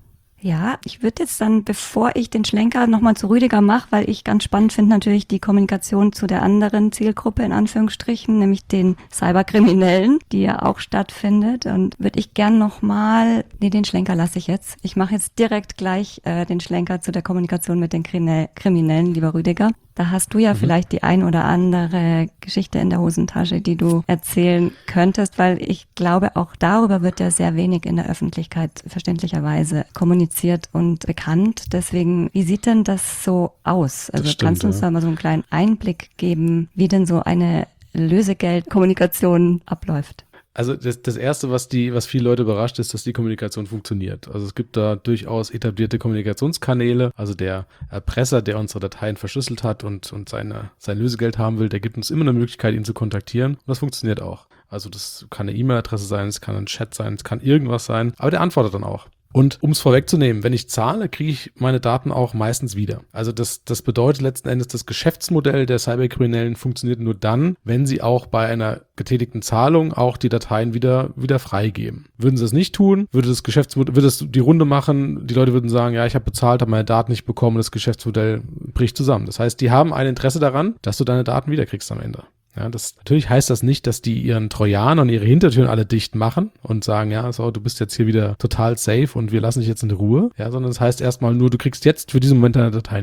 Speaker 4: Ja, ich würde jetzt dann, bevor ich den Schlenker nochmal zu Rüdiger mache, weil ich ganz spannend finde natürlich die Kommunikation zu der anderen Zielgruppe in Anführungsstrichen, nämlich den Cyberkriminellen, die ja auch stattfindet. Und würde ich gern nochmal, den Schlenker lasse ich jetzt. Ich mache jetzt direkt gleich den Schlenker zu der Kommunikation mit den Kriminellen, lieber Rüdiger. Da hast du ja vielleicht die ein oder andere Geschichte in der Hosentasche, die du erzählen könntest, weil ich glaube, auch darüber wird ja sehr wenig in der Öffentlichkeit verständlicherweise kommuniziert und bekannt. Deswegen, wie sieht denn das so aus? Also kannst du uns da mal so einen kleinen Einblick geben, wie denn so eine Lösegeldkommunikation abläuft?
Speaker 2: Also das Erste, was viele Leute überrascht, ist, dass die Kommunikation funktioniert. Also es gibt da durchaus etablierte Kommunikationskanäle. Also der Erpresser, der unsere Dateien verschlüsselt hat und sein Lösegeld haben will, der gibt uns immer eine Möglichkeit, ihn zu kontaktieren. Und das funktioniert auch. Also das kann eine E-Mail-Adresse sein, es kann ein Chat sein, es kann irgendwas sein. Aber der antwortet dann auch. Und um es vorwegzunehmen, wenn ich zahle, kriege ich meine Daten auch meistens wieder. Also das bedeutet letzten Endes, das Geschäftsmodell der Cyberkriminellen funktioniert nur dann, wenn sie auch bei einer getätigten Zahlung auch die Dateien wieder freigeben. Würden sie es nicht tun, würde es die Runde machen, die Leute würden sagen, ja, ich habe bezahlt, habe meine Daten nicht bekommen, das Geschäftsmodell bricht zusammen. Das heißt, die haben ein Interesse daran, dass du deine Daten wiederkriegst am Ende. Ja, natürlich heißt das nicht, dass die ihren Trojaner und ihre Hintertüren alle dicht machen und sagen, ja, so, du bist jetzt hier wieder total safe und wir lassen dich jetzt in Ruhe. Ja, sondern das heißt erstmal nur, du kriegst jetzt für diesen Moment deine Dateien wieder.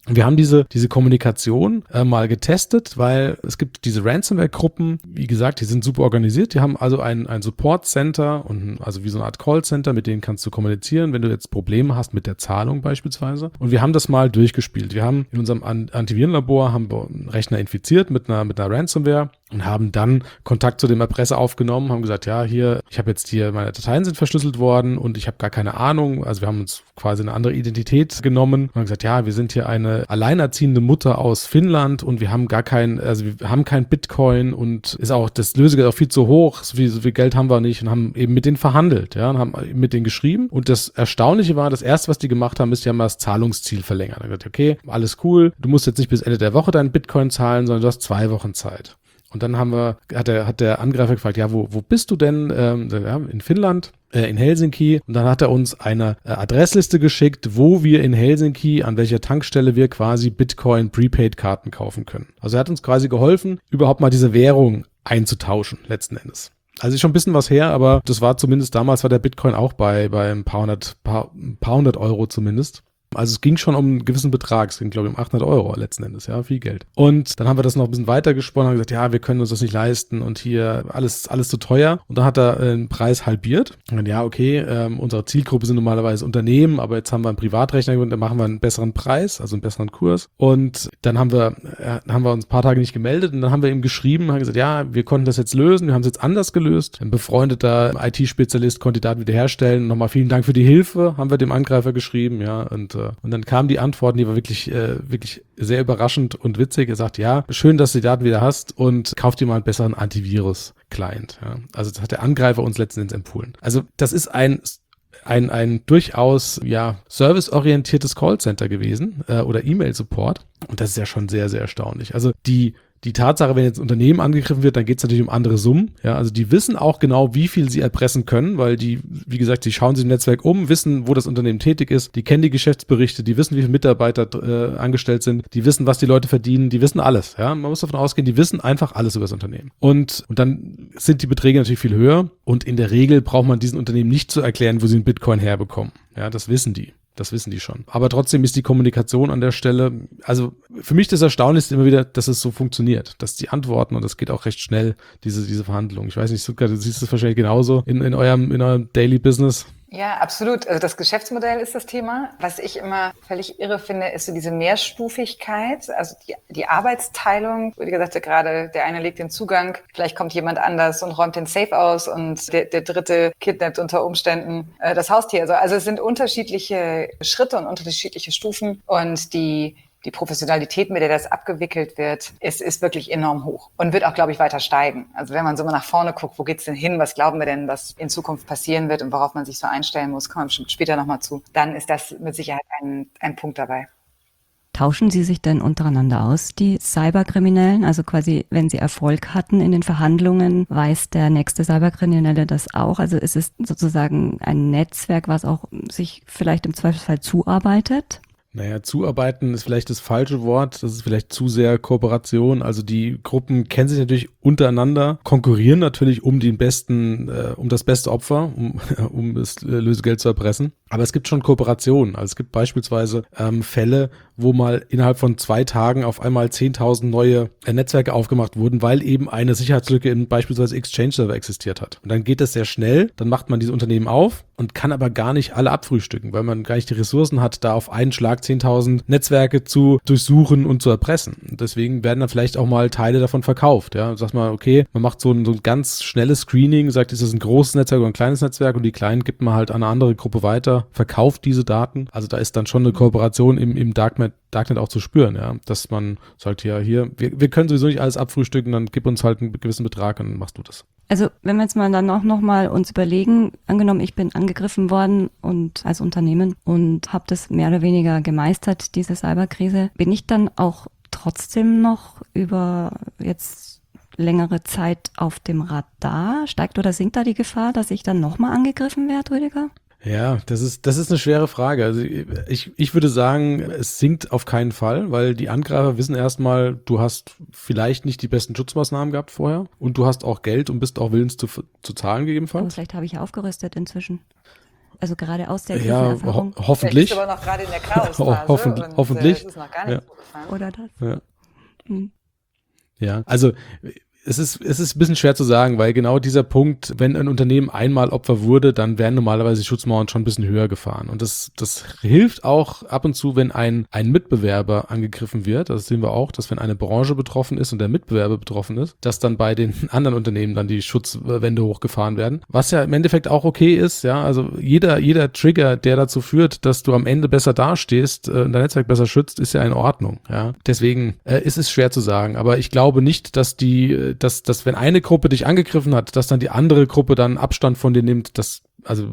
Speaker 2: Wir haben diese Kommunikation mal getestet, weil es gibt diese Ransomware-Gruppen, wie gesagt, die sind super organisiert, die haben also ein Support-Center und also wie so eine Art Call-Center, mit denen kannst du kommunizieren, wenn du jetzt Probleme hast mit der Zahlung beispielsweise. Und wir haben das mal durchgespielt. Wir haben in unserem Antivirenlabor haben wir einen Rechner infiziert mit einer Ransomware und haben dann Kontakt zu dem Erpresser aufgenommen, haben gesagt, ja, hier, ich habe jetzt hier, meine Dateien sind verschlüsselt worden und ich habe gar keine Ahnung. Also wir haben uns quasi eine andere Identität genommen und haben gesagt, ja, wir sind hier eine alleinerziehende Mutter aus Finnland und wir haben wir haben kein Bitcoin und ist auch das Lösegeld auch viel zu hoch, so viel Geld haben wir nicht und haben eben mit denen verhandelt, ja, und haben mit denen geschrieben. Und das Erstaunliche war, das erste, was die gemacht haben, ist, die haben das Zahlungsziel verlängert. Da haben gesagt, okay, alles cool, du musst jetzt nicht bis Ende der Woche deinen Bitcoin zahlen, sondern du hast 2 Wochen Zeit. Und dann hat der Angreifer gefragt, ja, wo bist du denn? Ja, in Finnland, in Helsinki. Und dann hat er uns eine Adressliste geschickt, wo wir in Helsinki, an welcher Tankstelle wir quasi Bitcoin Prepaid-Karten kaufen können. Also er hat uns quasi geholfen, überhaupt mal diese Währung einzutauschen, letzten Endes. Also ist schon ein bisschen was her, aber das war zumindest, damals war der Bitcoin auch bei ein paar hundert Euro zumindest. Also es ging schon um einen gewissen Betrag, es ging glaube ich um 800 Euro letzten Endes, ja, viel Geld. Und dann haben wir das noch ein bisschen weiter gesponnen, haben gesagt, ja, wir können uns das nicht leisten und hier alles zu teuer. Und dann hat er den Preis halbiert. Und dann, ja, okay, unsere Zielgruppe sind normalerweise Unternehmen, aber jetzt haben wir einen Privatrechner und dann machen wir einen besseren Preis, also einen besseren Kurs. Und dann haben wir uns ein paar Tage nicht gemeldet und dann haben wir ihm geschrieben, haben gesagt, ja, wir konnten das jetzt lösen, wir haben es jetzt anders gelöst. Ein befreundeter IT-Spezialist konnte die Daten wiederherstellen. Nochmal vielen Dank für die Hilfe, haben wir dem Angreifer geschrieben, ja, und dann kamen die Antworten, die war wirklich sehr überraschend und witzig. Er sagt, ja, schön, dass du die Daten wieder hast und kauf dir mal einen besseren Antivirus-Client. Ja. Also das hat der Angreifer uns letzten Endes empfohlen. Also das ist ein durchaus serviceorientiertes Callcenter gewesen oder E-Mail-Support. Und das ist ja schon sehr, sehr erstaunlich. Also die Tatsache, wenn jetzt ein Unternehmen angegriffen wird, dann geht es natürlich um andere Summen. Ja, also die wissen auch genau, wie viel sie erpressen können, weil die, wie gesagt, die schauen sich im Netzwerk um, wissen, wo das Unternehmen tätig ist, die kennen die Geschäftsberichte, die wissen, wie viele Mitarbeiter angestellt sind, die wissen, was die Leute verdienen, die wissen alles. Ja, man muss davon ausgehen, die wissen einfach alles über das Unternehmen. Und dann sind die Beträge natürlich viel höher und in der Regel braucht man diesen Unternehmen nicht zu erklären, wo sie einen Bitcoin herbekommen. Ja, das wissen die. Das wissen die schon. Aber trotzdem ist die Kommunikation an der Stelle, also für mich das Erstaunlichste immer wieder, dass es so funktioniert, dass die antworten und das geht auch recht schnell, diese Verhandlung. Ich weiß nicht, Sutka, du siehst das wahrscheinlich genauso in eurem Daily Business.
Speaker 5: Ja, absolut. Also das Geschäftsmodell ist das Thema. Was ich immer völlig irre finde, ist so diese Mehrstufigkeit, also die Arbeitsteilung. Wie gesagt, gerade der eine legt den Zugang, vielleicht kommt jemand anders und räumt den Safe aus und der dritte kidnappt unter Umständen das Haustier. Also es sind unterschiedliche Schritte und unterschiedliche Stufen und die Professionalität, mit der das abgewickelt wird, ist wirklich enorm hoch und wird auch, glaube ich, weiter steigen. Also wenn man so mal nach vorne guckt, wo geht's denn hin? Was glauben wir denn, was in Zukunft passieren wird und worauf man sich so einstellen muss, kommen wir bestimmt später nochmal zu. Dann ist das mit Sicherheit ein Punkt dabei.
Speaker 4: Tauschen Sie sich denn untereinander aus, die Cyberkriminellen? Also quasi, wenn Sie Erfolg hatten in den Verhandlungen, weiß der nächste Cyberkriminelle das auch? Also ist es sozusagen ein Netzwerk, was auch sich vielleicht im Zweifelsfall zuarbeitet?
Speaker 2: Naja, zuarbeiten ist vielleicht das falsche Wort. Das ist vielleicht zu sehr Kooperation. Also die Gruppen kennen sich natürlich untereinander, konkurrieren natürlich um das beste Opfer, um das Lösegeld zu erpressen. Aber es gibt schon Kooperationen. Also es gibt beispielsweise Fälle, wo mal innerhalb von 2 Tagen auf einmal 10.000 neue Netzwerke aufgemacht wurden, weil eben eine Sicherheitslücke in beispielsweise Exchange-Server existiert hat. Und dann geht das sehr schnell, dann macht man diese Unternehmen auf und kann aber gar nicht alle abfrühstücken, weil man gar nicht die Ressourcen hat, da auf einen Schlag 10.000 Netzwerke zu durchsuchen und zu erpressen. Und deswegen werden dann vielleicht auch mal Teile davon verkauft. Ja, sagt man, okay, man macht so ein ganz schnelles Screening, sagt, ist das ein großes Netzwerk oder ein kleines Netzwerk und die kleinen gibt man halt an eine andere Gruppe weiter, verkauft diese Daten. Also da ist dann schon eine Kooperation im Darknet auch zu spüren, ja, dass man sagt, ja, hier, wir können sowieso nicht alles abfrühstücken, dann gib uns halt einen gewissen Betrag und dann machst du das.
Speaker 4: Also wenn wir jetzt mal dann auch nochmal uns überlegen, angenommen, ich bin angegriffen worden und als Unternehmen und habe das mehr oder weniger gemeistert, diese Cyberkrise, bin ich dann auch trotzdem noch über jetzt längere Zeit auf dem Radar? Steigt oder sinkt da die Gefahr, dass ich dann nochmal angegriffen werde, Rüdiger?
Speaker 2: Ja, das ist eine schwere Frage. Also ich würde sagen, es sinkt auf keinen Fall, weil die Angreifer wissen erstmal, du hast vielleicht nicht die besten Schutzmaßnahmen gehabt vorher und du hast auch Geld und bist auch willens zu zahlen gegebenenfalls.
Speaker 4: Aber vielleicht habe ich ja aufgerüstet inzwischen. also gerade aus der
Speaker 2: Ja,
Speaker 4: Krisenerfahrung?
Speaker 2: hoffentlich.
Speaker 5: Vielleicht ist aber noch gerade in der Chaosphase
Speaker 2: Hoffentlich.
Speaker 5: es ist noch gar nicht
Speaker 2: Ja.
Speaker 5: so gefahren.
Speaker 4: Oder das?
Speaker 2: Ja.
Speaker 4: Hm.
Speaker 2: Ja, also es ist ein bisschen schwer zu sagen, weil genau dieser Punkt, wenn ein Unternehmen einmal Opfer wurde, dann werden normalerweise die Schutzmauern schon ein bisschen höher gefahren. Und das hilft auch ab und zu, wenn ein Mitbewerber angegriffen wird. Das sehen wir auch, dass wenn eine Branche betroffen ist und der Mitbewerber betroffen ist, dass dann bei den anderen Unternehmen dann die Schutzwände hochgefahren werden. Was ja im Endeffekt auch okay ist, ja. Also jeder Trigger, der dazu führt, dass du am Ende besser dastehst, dein Netzwerk besser schützt, ist ja in Ordnung, ja. Deswegen ist es schwer zu sagen. Aber ich glaube nicht, dass dass wenn eine Gruppe dich angegriffen hat, dass dann die andere Gruppe dann Abstand von dir nimmt, das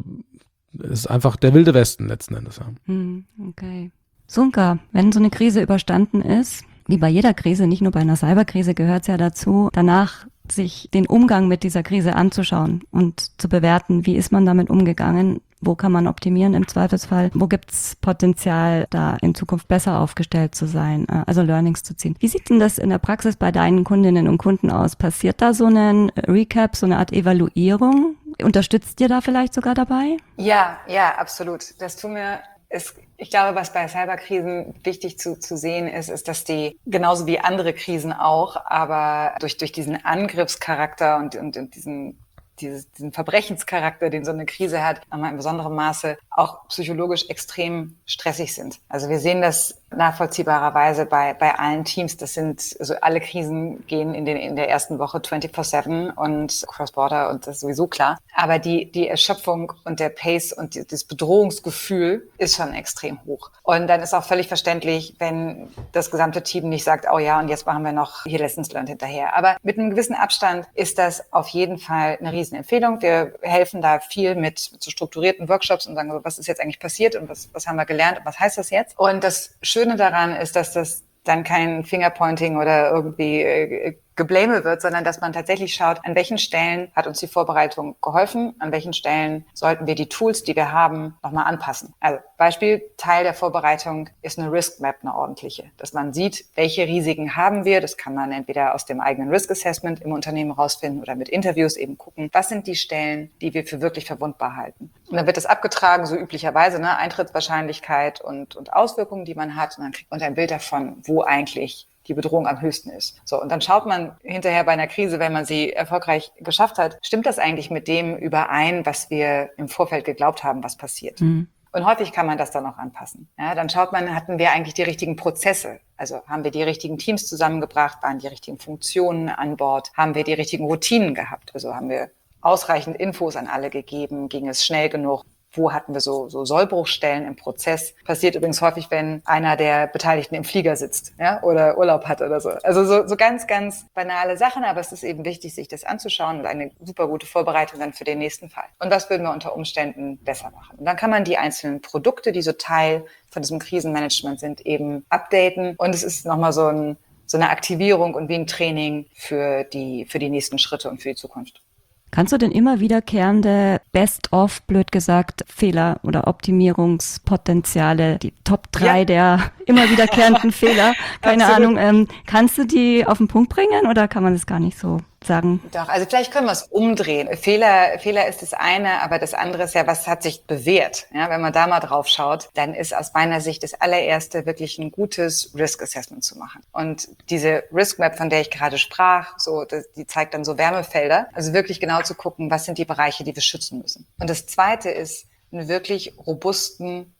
Speaker 2: ist einfach der wilde Westen letzten Endes. Ja.
Speaker 4: Okay. Sunka, wenn so eine Krise überstanden ist, wie bei jeder Krise, nicht nur bei einer Cyberkrise, gehört es ja dazu, danach sich den Umgang mit dieser Krise anzuschauen und zu bewerten, wie ist man damit umgegangen, wo kann man optimieren im Zweifelsfall, wo gibt's Potenzial, da in Zukunft besser aufgestellt zu sein, also Learnings zu ziehen. Wie sieht denn das in der Praxis bei deinen Kundinnen und Kunden aus? Passiert da so ein Recap, so eine Art Evaluierung? Unterstützt ihr da vielleicht sogar dabei?
Speaker 5: Ja, absolut. Das tun wir. Ich glaube, was bei Cyberkrisen wichtig zu sehen ist, dass die genauso wie andere Krisen auch, aber durch diesen Angriffscharakter und diesen Verbrechenscharakter, den so eine Krise hat, in besonderem Maße auch psychologisch extrem stressig sind. Also wir sehen das nachvollziehbarerweise bei allen Teams. Also alle Krisen gehen in der ersten Woche 24/7 und Cross-Border und das ist sowieso klar. Aber die Erschöpfung und der Pace und das Bedrohungsgefühl ist schon extrem hoch. Und dann ist auch völlig verständlich, wenn das gesamte Team nicht sagt, oh ja, und jetzt machen wir noch hier Lessons learned hinterher. Aber mit einem gewissen Abstand ist das auf jeden Fall eine Riesenempfehlung. Wir helfen da viel mit so strukturierten Workshops und sagen, was ist jetzt eigentlich passiert und was haben wir gelernt und was heißt das jetzt? Und das Schöne daran ist, dass das dann kein Fingerpointing oder irgendwie Geblame wird, sondern dass man tatsächlich schaut, an welchen Stellen hat uns die Vorbereitung geholfen, an welchen Stellen sollten wir die Tools, die wir haben, nochmal anpassen. Also Beispiel, Teil der Vorbereitung ist eine Risk Map, eine ordentliche, dass man sieht, welche Risiken haben wir. Das kann man entweder aus dem eigenen Risk Assessment im Unternehmen rausfinden oder mit Interviews eben gucken, was sind die Stellen, die wir für wirklich verwundbar halten. Und dann wird das abgetragen, so üblicherweise, Eintrittswahrscheinlichkeit und Auswirkungen, die man hat. Und dann kriegt man ein Bild davon, wo eigentlich die Bedrohung am höchsten ist. So, und dann schaut man hinterher bei einer Krise, wenn man sie erfolgreich geschafft hat, stimmt das eigentlich mit dem überein, was wir im Vorfeld geglaubt haben, was passiert? Und häufig kann man das dann auch anpassen. Ja, dann schaut man, hatten wir eigentlich die richtigen Prozesse? Also haben wir die richtigen Teams zusammengebracht? Waren die richtigen Funktionen an Bord? Haben wir die richtigen Routinen gehabt? Also haben wir ausreichend Infos an alle gegeben? Ging es schnell genug? Wo hatten wir so Sollbruchstellen im Prozess? Passiert übrigens häufig, wenn einer der Beteiligten im Flieger sitzt, ja, oder Urlaub hat oder so. Also so ganz, ganz banale Sachen, aber es ist eben wichtig, sich das anzuschauen und eine super gute Vorbereitung dann für den nächsten Fall. Und was würden wir unter Umständen besser machen? Und dann kann man die einzelnen Produkte, die so Teil von diesem Krisenmanagement sind, eben updaten. Und es ist nochmal so eine Aktivierung und wie ein Training für die nächsten Schritte und für die Zukunft.
Speaker 4: Kannst du denn immer wiederkehrende Best-of, blöd gesagt, Fehler oder Optimierungspotenziale, die Top 3 der immer wiederkehrenden Fehler, keine Ahnung, kannst du die auf den Punkt bringen oder kann man das gar nicht so sagen?
Speaker 5: Doch, also vielleicht können wir es umdrehen. Fehler ist das eine, aber das andere ist ja, was hat sich bewährt? Ja, wenn man da mal drauf schaut, dann ist aus meiner Sicht das allererste wirklich ein gutes Risk Assessment zu machen. Und diese Risk Map, von der ich gerade sprach, die zeigt dann so Wärmefelder. Also wirklich genau zu gucken, was sind die Bereiche, die wir schützen müssen. Und das zweite ist, einen wirklich robusten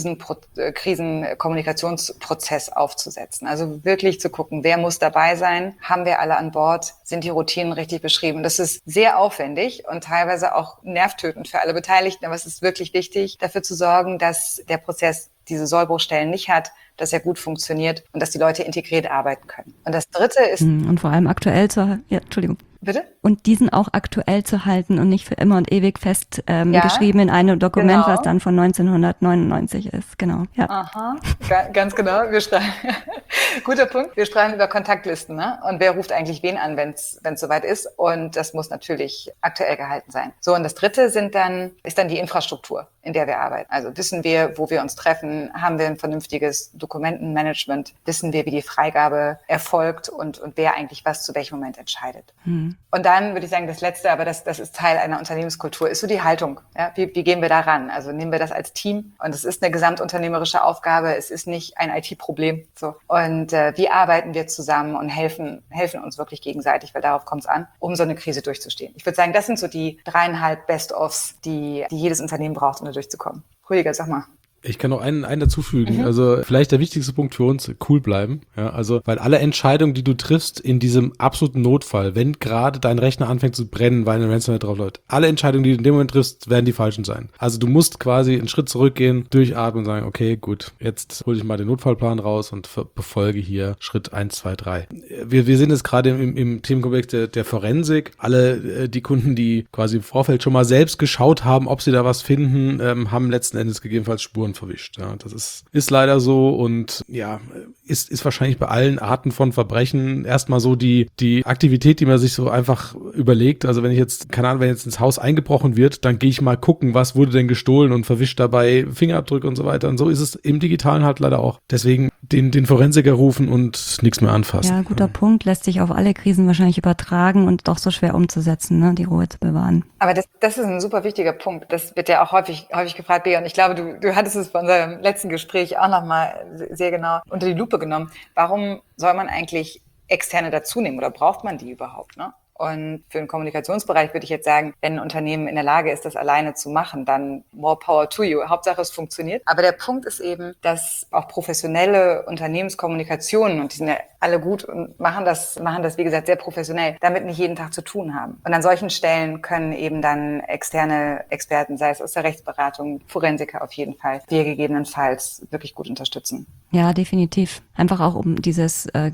Speaker 5: Krisenkommunikationsprozess aufzusetzen. Also wirklich zu gucken, wer muss dabei sein? Haben wir alle an Bord? Sind die Routinen richtig beschrieben? Das ist sehr aufwendig und teilweise auch nervtötend für alle Beteiligten. Aber es ist wirklich wichtig, dafür zu sorgen, dass der Prozess diese Sollbruchstellen nicht hat, dass er gut funktioniert und dass die Leute integriert arbeiten können. Und das Dritte ist...
Speaker 4: Und vor allem aktuell Entschuldigung.
Speaker 5: Bitte?
Speaker 4: Und diesen auch aktuell zu halten und nicht für immer und ewig fest geschrieben in einem Dokument, was dann von 1999 ist. Genau. Ja.
Speaker 5: Aha, ganz genau. Guter Punkt. Wir sprachen über Kontaktlisten, ne? Und wer ruft eigentlich wen an, wenn es soweit ist? Und das muss natürlich aktuell gehalten sein. So, und das Dritte ist dann die Infrastruktur, in der wir arbeiten. Also wissen wir, wo wir uns treffen, dann haben wir ein vernünftiges Dokumentenmanagement, wissen wir, wie die Freigabe erfolgt und wer eigentlich was zu welchem Moment entscheidet. Und dann würde ich sagen, das Letzte, aber das ist Teil einer Unternehmenskultur, ist so die Haltung. Ja? Wie gehen wir da ran? Also nehmen wir das als Team und es ist eine gesamtunternehmerische Aufgabe, es ist nicht ein IT-Problem. So. Und wie arbeiten wir zusammen und helfen uns wirklich gegenseitig, weil darauf kommt es an, um so eine Krise durchzustehen. Ich würde sagen, das sind so die 3,5 Best-ofs, die jedes Unternehmen braucht, um da durchzukommen. Rüdiger, sag mal.
Speaker 2: Ich kann noch einen dazufügen. Also vielleicht der wichtigste Punkt für uns, cool bleiben. Ja, also, weil alle Entscheidungen, die du triffst in diesem absoluten Notfall, wenn gerade dein Rechner anfängt zu brennen, weil ein Ransomware drauf läuft, alle Entscheidungen, die du in dem Moment triffst, werden die falschen sein. Also du musst quasi einen Schritt zurückgehen, durchatmen und sagen, okay, gut, jetzt hole ich mal den Notfallplan raus und befolge hier Schritt 1, 2, 3. Wir sind jetzt gerade im Themenkomplex der Forensik. Alle die Kunden, die quasi im Vorfeld schon mal selbst geschaut haben, ob sie da was finden, haben letzten Endes gegebenenfalls Spuren verwischt. Ja, das ist leider so und ja, ist wahrscheinlich bei allen Arten von Verbrechen erstmal so die Aktivität, die man sich so einfach überlegt. Also wenn jetzt ins Haus eingebrochen wird, dann gehe ich mal gucken, was wurde denn gestohlen und verwischt dabei Fingerabdrücke und so weiter. Und so ist es im Digitalen halt leider auch. Deswegen den Forensiker rufen und nichts mehr anfassen.
Speaker 4: Ja, guter Punkt. Lässt sich auf alle Krisen wahrscheinlich übertragen und doch so schwer umzusetzen, ne, die Ruhe zu bewahren.
Speaker 5: Aber das ist ein super wichtiger Punkt. Das wird ja auch häufig gefragt, Bea. Und ich glaube, du hattest es bei unserem letzten Gespräch auch nochmal sehr genau unter die Lupe genommen. Warum soll man eigentlich Externe dazu nehmen oder braucht man die überhaupt, ne? Und für den Kommunikationsbereich würde ich jetzt sagen, wenn ein Unternehmen in der Lage ist, das alleine zu machen, dann more power to you. Hauptsache, es funktioniert. Aber der Punkt ist eben, dass auch professionelle Unternehmenskommunikationen, und die sind ja alle gut und machen das, wie gesagt, sehr professionell, damit nicht jeden Tag zu tun haben. Und an solchen Stellen können eben dann externe Experten, sei es aus der Rechtsberatung, Forensiker auf jeden Fall, wir gegebenenfalls wirklich gut unterstützen.
Speaker 4: Ja, definitiv. Einfach auch, um diese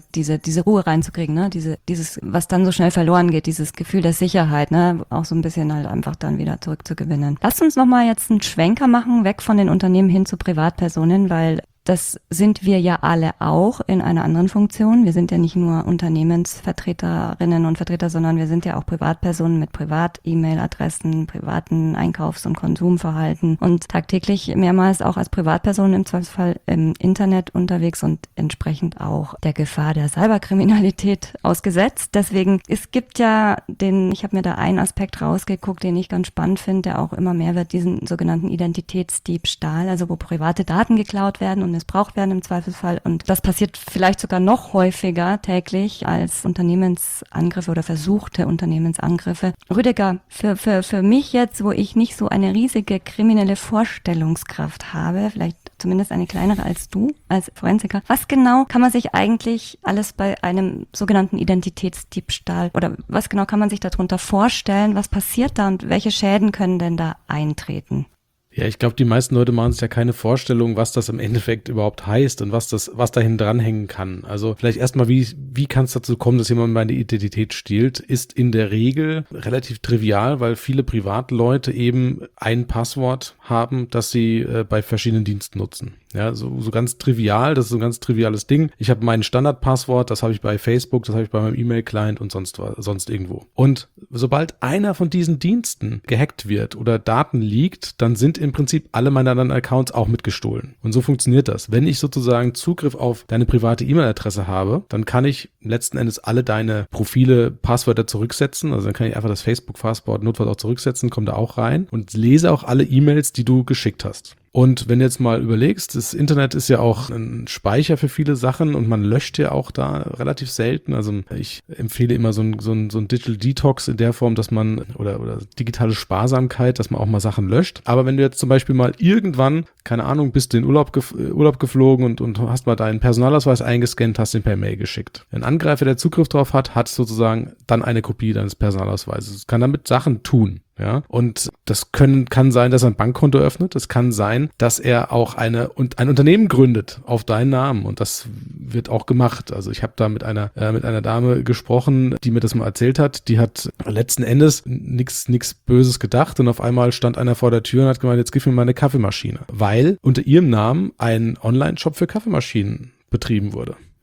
Speaker 4: Ruhe reinzukriegen, ne? Dieses, was dann so schnell verloren geht, dieses Gefühl der Sicherheit, ne? Auch so ein bisschen halt einfach dann wieder zurückzugewinnen. Lasst uns nochmal jetzt einen Schwenker machen, weg von den Unternehmen hin zu Privatpersonen, weil das sind wir ja alle auch in einer anderen Funktion. Wir sind ja nicht nur Unternehmensvertreterinnen und Vertreter, sondern wir sind ja auch Privatpersonen mit Privat-E-Mail-Adressen, privaten Einkaufs- und Konsumverhalten und tagtäglich mehrmals auch als Privatpersonen im Zweifelsfall im Internet unterwegs und entsprechend auch der Gefahr der Cyberkriminalität ausgesetzt. Deswegen, es gibt ja ich habe mir da einen Aspekt rausgeguckt, den ich ganz spannend finde, der auch immer mehr wird, diesen sogenannten Identitätsdiebstahl, also wo private Daten geklaut werden und missbraucht werden im Zweifelsfall. Und das passiert vielleicht sogar noch häufiger täglich als Unternehmensangriffe oder versuchte Unternehmensangriffe. Rüdiger, für mich jetzt, wo ich nicht so eine riesige kriminelle Vorstellungskraft habe, vielleicht zumindest eine kleinere als du, als Forensiker, was genau kann man sich eigentlich alles bei einem sogenannten Identitätsdiebstahl oder was genau kann man sich darunter vorstellen? Was passiert da und welche Schäden können denn da eintreten?
Speaker 2: Ja, ich glaube, die meisten Leute machen sich ja keine Vorstellung, was das im Endeffekt überhaupt heißt und was dahin dranhängen kann. Also vielleicht erstmal, wie kann es dazu kommen, dass jemand meine Identität stiehlt, ist in der Regel relativ trivial, weil viele Privatleute eben ein Passwort haben, das sie bei verschiedenen Diensten nutzen. Ja, so ganz trivial, das ist so ein ganz triviales Ding. Ich habe mein Standardpasswort, das habe ich bei Facebook, das habe ich bei meinem E-Mail-Client und sonst irgendwo. Und sobald einer von diesen Diensten gehackt wird oder Daten liegt, dann sind im Prinzip alle meine anderen Accounts auch mitgestohlen. Und so funktioniert das. Wenn ich sozusagen Zugriff auf deine private E-Mail-Adresse habe, dann kann ich letzten Endes alle deine Profile, Passwörter zurücksetzen. Also dann kann ich einfach das Facebook-Passwort notfalls auch zurücksetzen, komme da auch rein und lese auch alle E-Mails, die du geschickt hast. Und wenn du jetzt mal überlegst, das Internet ist ja auch ein Speicher für viele Sachen und man löscht ja auch da relativ selten. Also ich empfehle immer so ein Digital Detox in der Form, dass man, oder digitale Sparsamkeit, dass man auch mal Sachen löscht. Aber wenn du jetzt zum Beispiel mal irgendwann, keine Ahnung, bist du in Urlaub geflogen und hast mal deinen Personalausweis eingescannt, hast den per Mail geschickt. Ein Angreifer, der Zugriff drauf hat sozusagen dann eine Kopie deines Personalausweises. Kann damit Sachen tun. Ja, und das kann sein, dass er ein Bankkonto öffnet. Es kann sein, dass er auch ein Unternehmen gründet auf deinen Namen. Und das wird auch gemacht. Also ich habe da mit einer Dame gesprochen, die mir das mal erzählt hat. Die hat letzten Endes nichts Böses gedacht. Und auf einmal stand einer vor der Tür und hat gemeint, jetzt gib mir mal eine Kaffeemaschine. Weil unter ihrem Namen ein Online-Shop für Kaffeemaschinen betrieben wurde.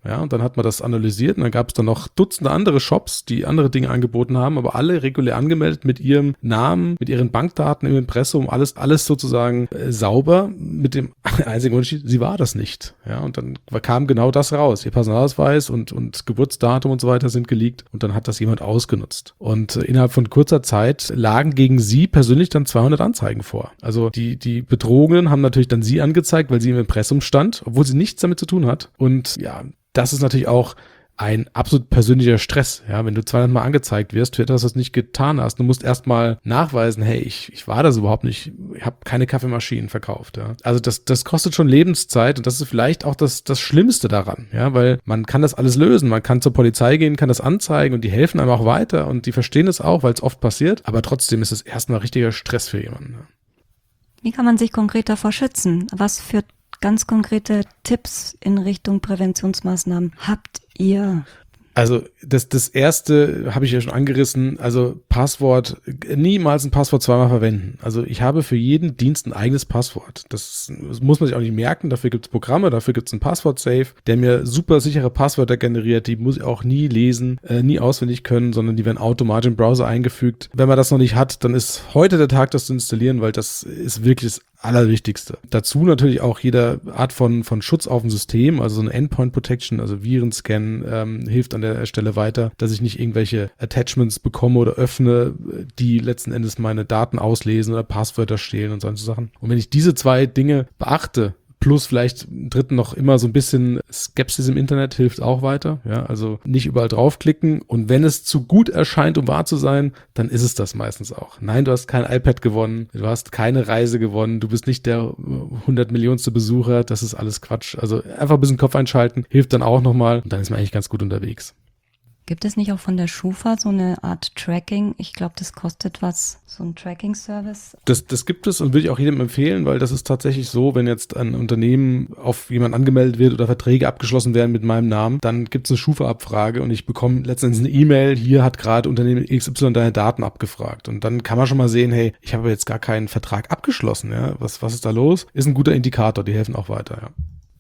Speaker 2: Ja, und dann hat man das analysiert und dann gab es dann noch Dutzende andere Shops, die andere Dinge angeboten haben, aber alle regulär angemeldet mit ihrem Namen, mit ihren Bankdaten im Impressum, alles sozusagen sauber, mit dem einzigen Unterschied, sie war das nicht. Ja, und dann kam genau das raus. Ihr Personalausweis und Geburtsdatum und so weiter sind geleakt und dann hat das jemand ausgenutzt. Und innerhalb von kurzer Zeit lagen gegen sie persönlich dann 200 Anzeigen vor. Also die Betrogenen haben natürlich dann sie angezeigt, weil sie im Impressum stand, obwohl sie nichts damit zu tun hat. Und ja, das ist natürlich auch ein absolut persönlicher Stress, ja, wenn du 200 Mal angezeigt wirst für etwas, was du nicht getan hast. Du musst erstmal nachweisen, hey, ich war das überhaupt nicht, ich habe keine Kaffeemaschinen verkauft, ja. Also das kostet schon Lebenszeit und das ist vielleicht auch das Schlimmste daran, ja, weil man kann das alles lösen, man kann zur Polizei gehen, kann das anzeigen und die helfen einem auch weiter und die verstehen es auch, weil es oft passiert, aber trotzdem ist es erstmal richtiger Stress für jemanden. Ja.
Speaker 4: Wie kann man sich konkret davor schützen? Was für ganz konkrete Tipps in Richtung Präventionsmaßnahmen habt ihr?
Speaker 2: Also das erste habe ich ja schon angerissen, also Passwort, niemals ein Passwort zweimal verwenden. Also ich habe für jeden Dienst ein eigenes Passwort. Das muss man sich auch nicht merken, dafür gibt es Programme, dafür gibt es einen Passwort-Safe, der mir super sichere Passwörter generiert, die muss ich auch nie lesen, nie auswendig können, sondern die werden automatisch im Browser eingefügt. Wenn man das noch nicht hat, dann ist heute der Tag, das zu installieren, weil das ist wirklich das Allerwichtigste. Dazu natürlich auch jede Art von Schutz auf dem System, also so eine Endpoint Protection, also Virenscan hilft an der Stelle weiter, dass ich nicht irgendwelche Attachments bekomme oder öffne, die letzten Endes meine Daten auslesen oder Passwörter stehlen und solche Sachen. Und wenn ich diese zwei Dinge beachte, plus vielleicht im dritten noch immer so ein bisschen Skepsis im Internet hilft auch weiter. Ja, also nicht überall draufklicken und wenn es zu gut erscheint, um wahr zu sein, dann ist es das meistens auch. Nein, du hast kein iPad gewonnen, du hast keine Reise gewonnen, du bist nicht der 100 Millionste Besucher, das ist alles Quatsch. Also einfach ein bisschen Kopf einschalten, hilft dann auch nochmal und dann ist man eigentlich ganz gut unterwegs.
Speaker 4: Gibt es nicht auch von der Schufa so eine Art Tracking? Ich glaube, das kostet was, so ein Tracking-Service.
Speaker 2: Das gibt es und würde ich auch jedem empfehlen, weil das ist tatsächlich so, wenn jetzt ein Unternehmen auf jemanden angemeldet wird oder Verträge abgeschlossen werden mit meinem Namen, dann gibt es eine Schufa-Abfrage und ich bekomme letztendlich eine E-Mail, hier hat gerade Unternehmen XY deine Daten abgefragt. Und dann kann man schon mal sehen, hey, ich habe jetzt gar keinen Vertrag abgeschlossen. Ja? Was ist da los? Ist ein guter Indikator, die helfen auch weiter, ja.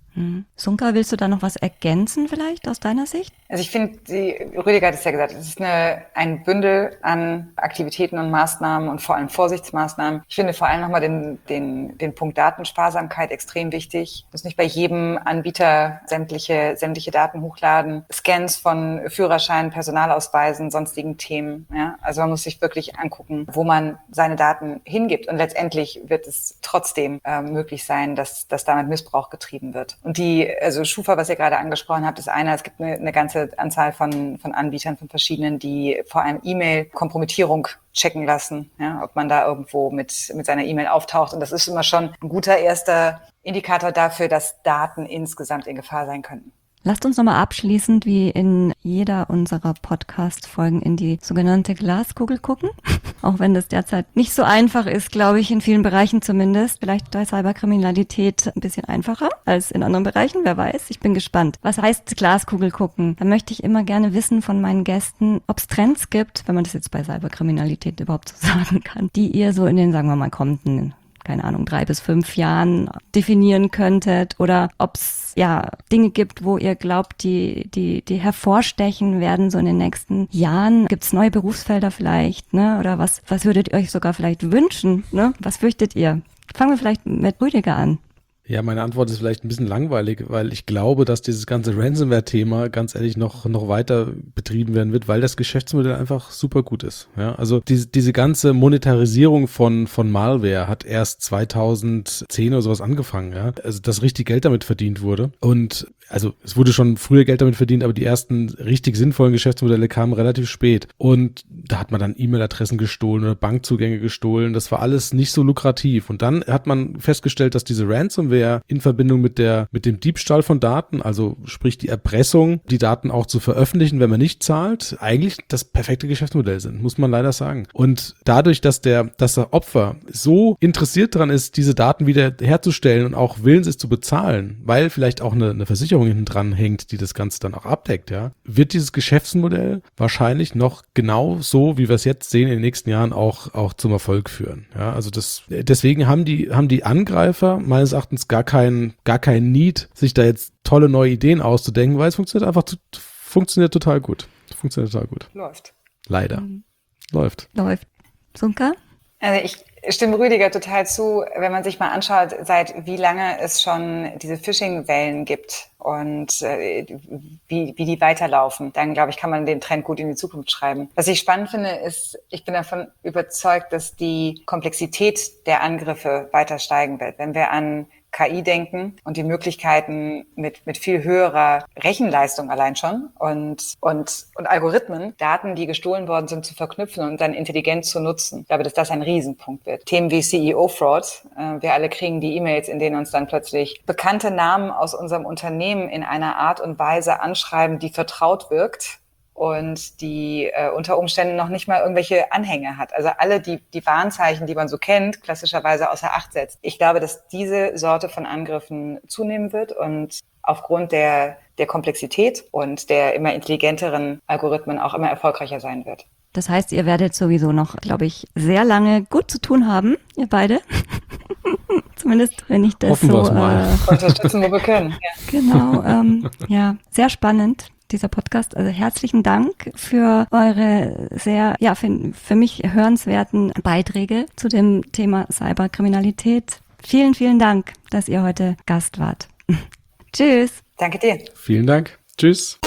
Speaker 4: Sunka, willst du da noch was ergänzen vielleicht aus deiner Sicht?
Speaker 5: Also ich finde, Rüdiger hat es ja gesagt, es ist ein Bündel an Aktivitäten und Maßnahmen und vor allem Vorsichtsmaßnahmen. Ich finde vor allem nochmal den Punkt Datensparsamkeit extrem wichtig. Du musst nicht bei jedem Anbieter sämtliche Daten hochladen. Scans von Führerscheinen, Personalausweisen, sonstigen Themen. Ja? Also man muss sich wirklich angucken, wo man seine Daten hingibt. Und letztendlich wird es trotzdem möglich sein, dass damit Missbrauch getrieben wird. Und also Schufa, was ihr gerade angesprochen habt, ist es gibt eine ganze Anzahl von Anbietern, von verschiedenen, die vor allem E-Mail-Kompromittierung checken lassen, ja, ob man da irgendwo mit seiner E-Mail auftaucht. Und das ist immer schon ein guter erster Indikator dafür, dass Daten insgesamt in Gefahr sein könnten.
Speaker 4: Lasst uns nochmal abschließend, wie in jeder unserer Podcast-Folgen, in die sogenannte Glaskugel gucken. Auch wenn das derzeit nicht so einfach ist, glaube ich, in vielen Bereichen zumindest. Vielleicht bei Cyberkriminalität ein bisschen einfacher als in anderen Bereichen, wer weiß. Ich bin gespannt. Was heißt Glaskugel gucken? Da möchte ich immer gerne wissen von meinen Gästen, ob es Trends gibt, wenn man das jetzt bei Cyberkriminalität überhaupt so sagen kann, die ihr so in den, sagen wir mal, kommenden, keine Ahnung, 3 bis 5 Jahren definieren könntet oder ob es Dinge gibt, wo ihr glaubt, die hervorstechen werden so in den nächsten Jahren. Gibt es neue Berufsfelder vielleicht, ne? Oder was würdet ihr euch sogar vielleicht wünschen, ne? Was fürchtet ihr? Fangen wir vielleicht mit Rüdiger an.
Speaker 2: Ja, meine Antwort ist vielleicht ein bisschen langweilig, weil ich glaube, dass dieses ganze Ransomware-Thema ganz ehrlich noch weiter betrieben werden wird, weil das Geschäftsmodell einfach super gut ist. Ja, also diese ganze Monetarisierung von Malware hat erst 2010 oder sowas angefangen, ja. Also, dass richtig Geld damit verdient wurde. Und also es wurde schon früher Geld damit verdient, aber die ersten richtig sinnvollen Geschäftsmodelle kamen relativ spät. Und da hat man dann E-Mail-Adressen gestohlen oder Bankzugänge gestohlen. Das war alles nicht so lukrativ. Und dann hat man festgestellt, dass diese Ransomware in Verbindung mit dem Diebstahl von Daten, also sprich die Erpressung, die Daten auch zu veröffentlichen, wenn man nicht zahlt, eigentlich das perfekte Geschäftsmodell sind, muss man leider sagen. Und dadurch, dass der Opfer so interessiert daran ist, diese Daten wieder herzustellen und auch willens ist zu bezahlen, weil vielleicht auch eine Versicherung hinten dran hängt, die das Ganze dann auch abdeckt, ja, wird dieses Geschäftsmodell wahrscheinlich noch genau so, wie wir es jetzt sehen, in den nächsten Jahren auch zum Erfolg führen. Ja, also deswegen haben die Angreifer meines Erachtens jetzt gar kein Need, sich da jetzt tolle neue Ideen auszudenken, weil es funktioniert total gut.
Speaker 5: Läuft.
Speaker 2: Leider. Läuft.
Speaker 4: Sunka?
Speaker 5: Also ich stimme Rüdiger total zu, wenn man sich mal anschaut, seit wie lange es schon diese Phishing-Wellen gibt und wie die weiterlaufen, dann glaube ich, kann man den Trend gut in die Zukunft schreiben. Was ich spannend finde, ist, ich bin davon überzeugt, dass die Komplexität der Angriffe weiter steigen wird. Wenn wir an KI denken und die Möglichkeiten mit viel höherer Rechenleistung allein schon und Algorithmen, Daten, die gestohlen worden sind, zu verknüpfen und dann intelligent zu nutzen. Ich glaube, dass das ein Riesenpunkt wird. Themen wie CEO-Fraud. Wir alle kriegen die E-Mails, in denen uns dann plötzlich bekannte Namen aus unserem Unternehmen in einer Art und Weise anschreiben, die vertraut wirkt und die unter Umständen noch nicht mal irgendwelche Anhänge hat. Also alle die Warnzeichen, die man so kennt, klassischerweise außer Acht setzt. Ich glaube, dass diese Sorte von Angriffen zunehmen wird und aufgrund der Komplexität und der immer intelligenteren Algorithmen auch immer erfolgreicher sein wird.
Speaker 4: Das heißt, ihr werdet sowieso noch, glaube ich, sehr lange gut zu tun haben, ihr beide. Zumindest, wenn ich das
Speaker 2: Hoffen
Speaker 4: so
Speaker 2: wir's mal.
Speaker 5: Unterstützen, wo wir können. Ja.
Speaker 4: Genau, ja, sehr spannend, dieser Podcast. Also herzlichen Dank für eure sehr, ja, für mich hörenswerten Beiträge zu dem Thema Cyberkriminalität. Vielen, vielen Dank, dass ihr heute Gast wart. Tschüss.
Speaker 5: Danke dir.
Speaker 2: Vielen Dank. Tschüss.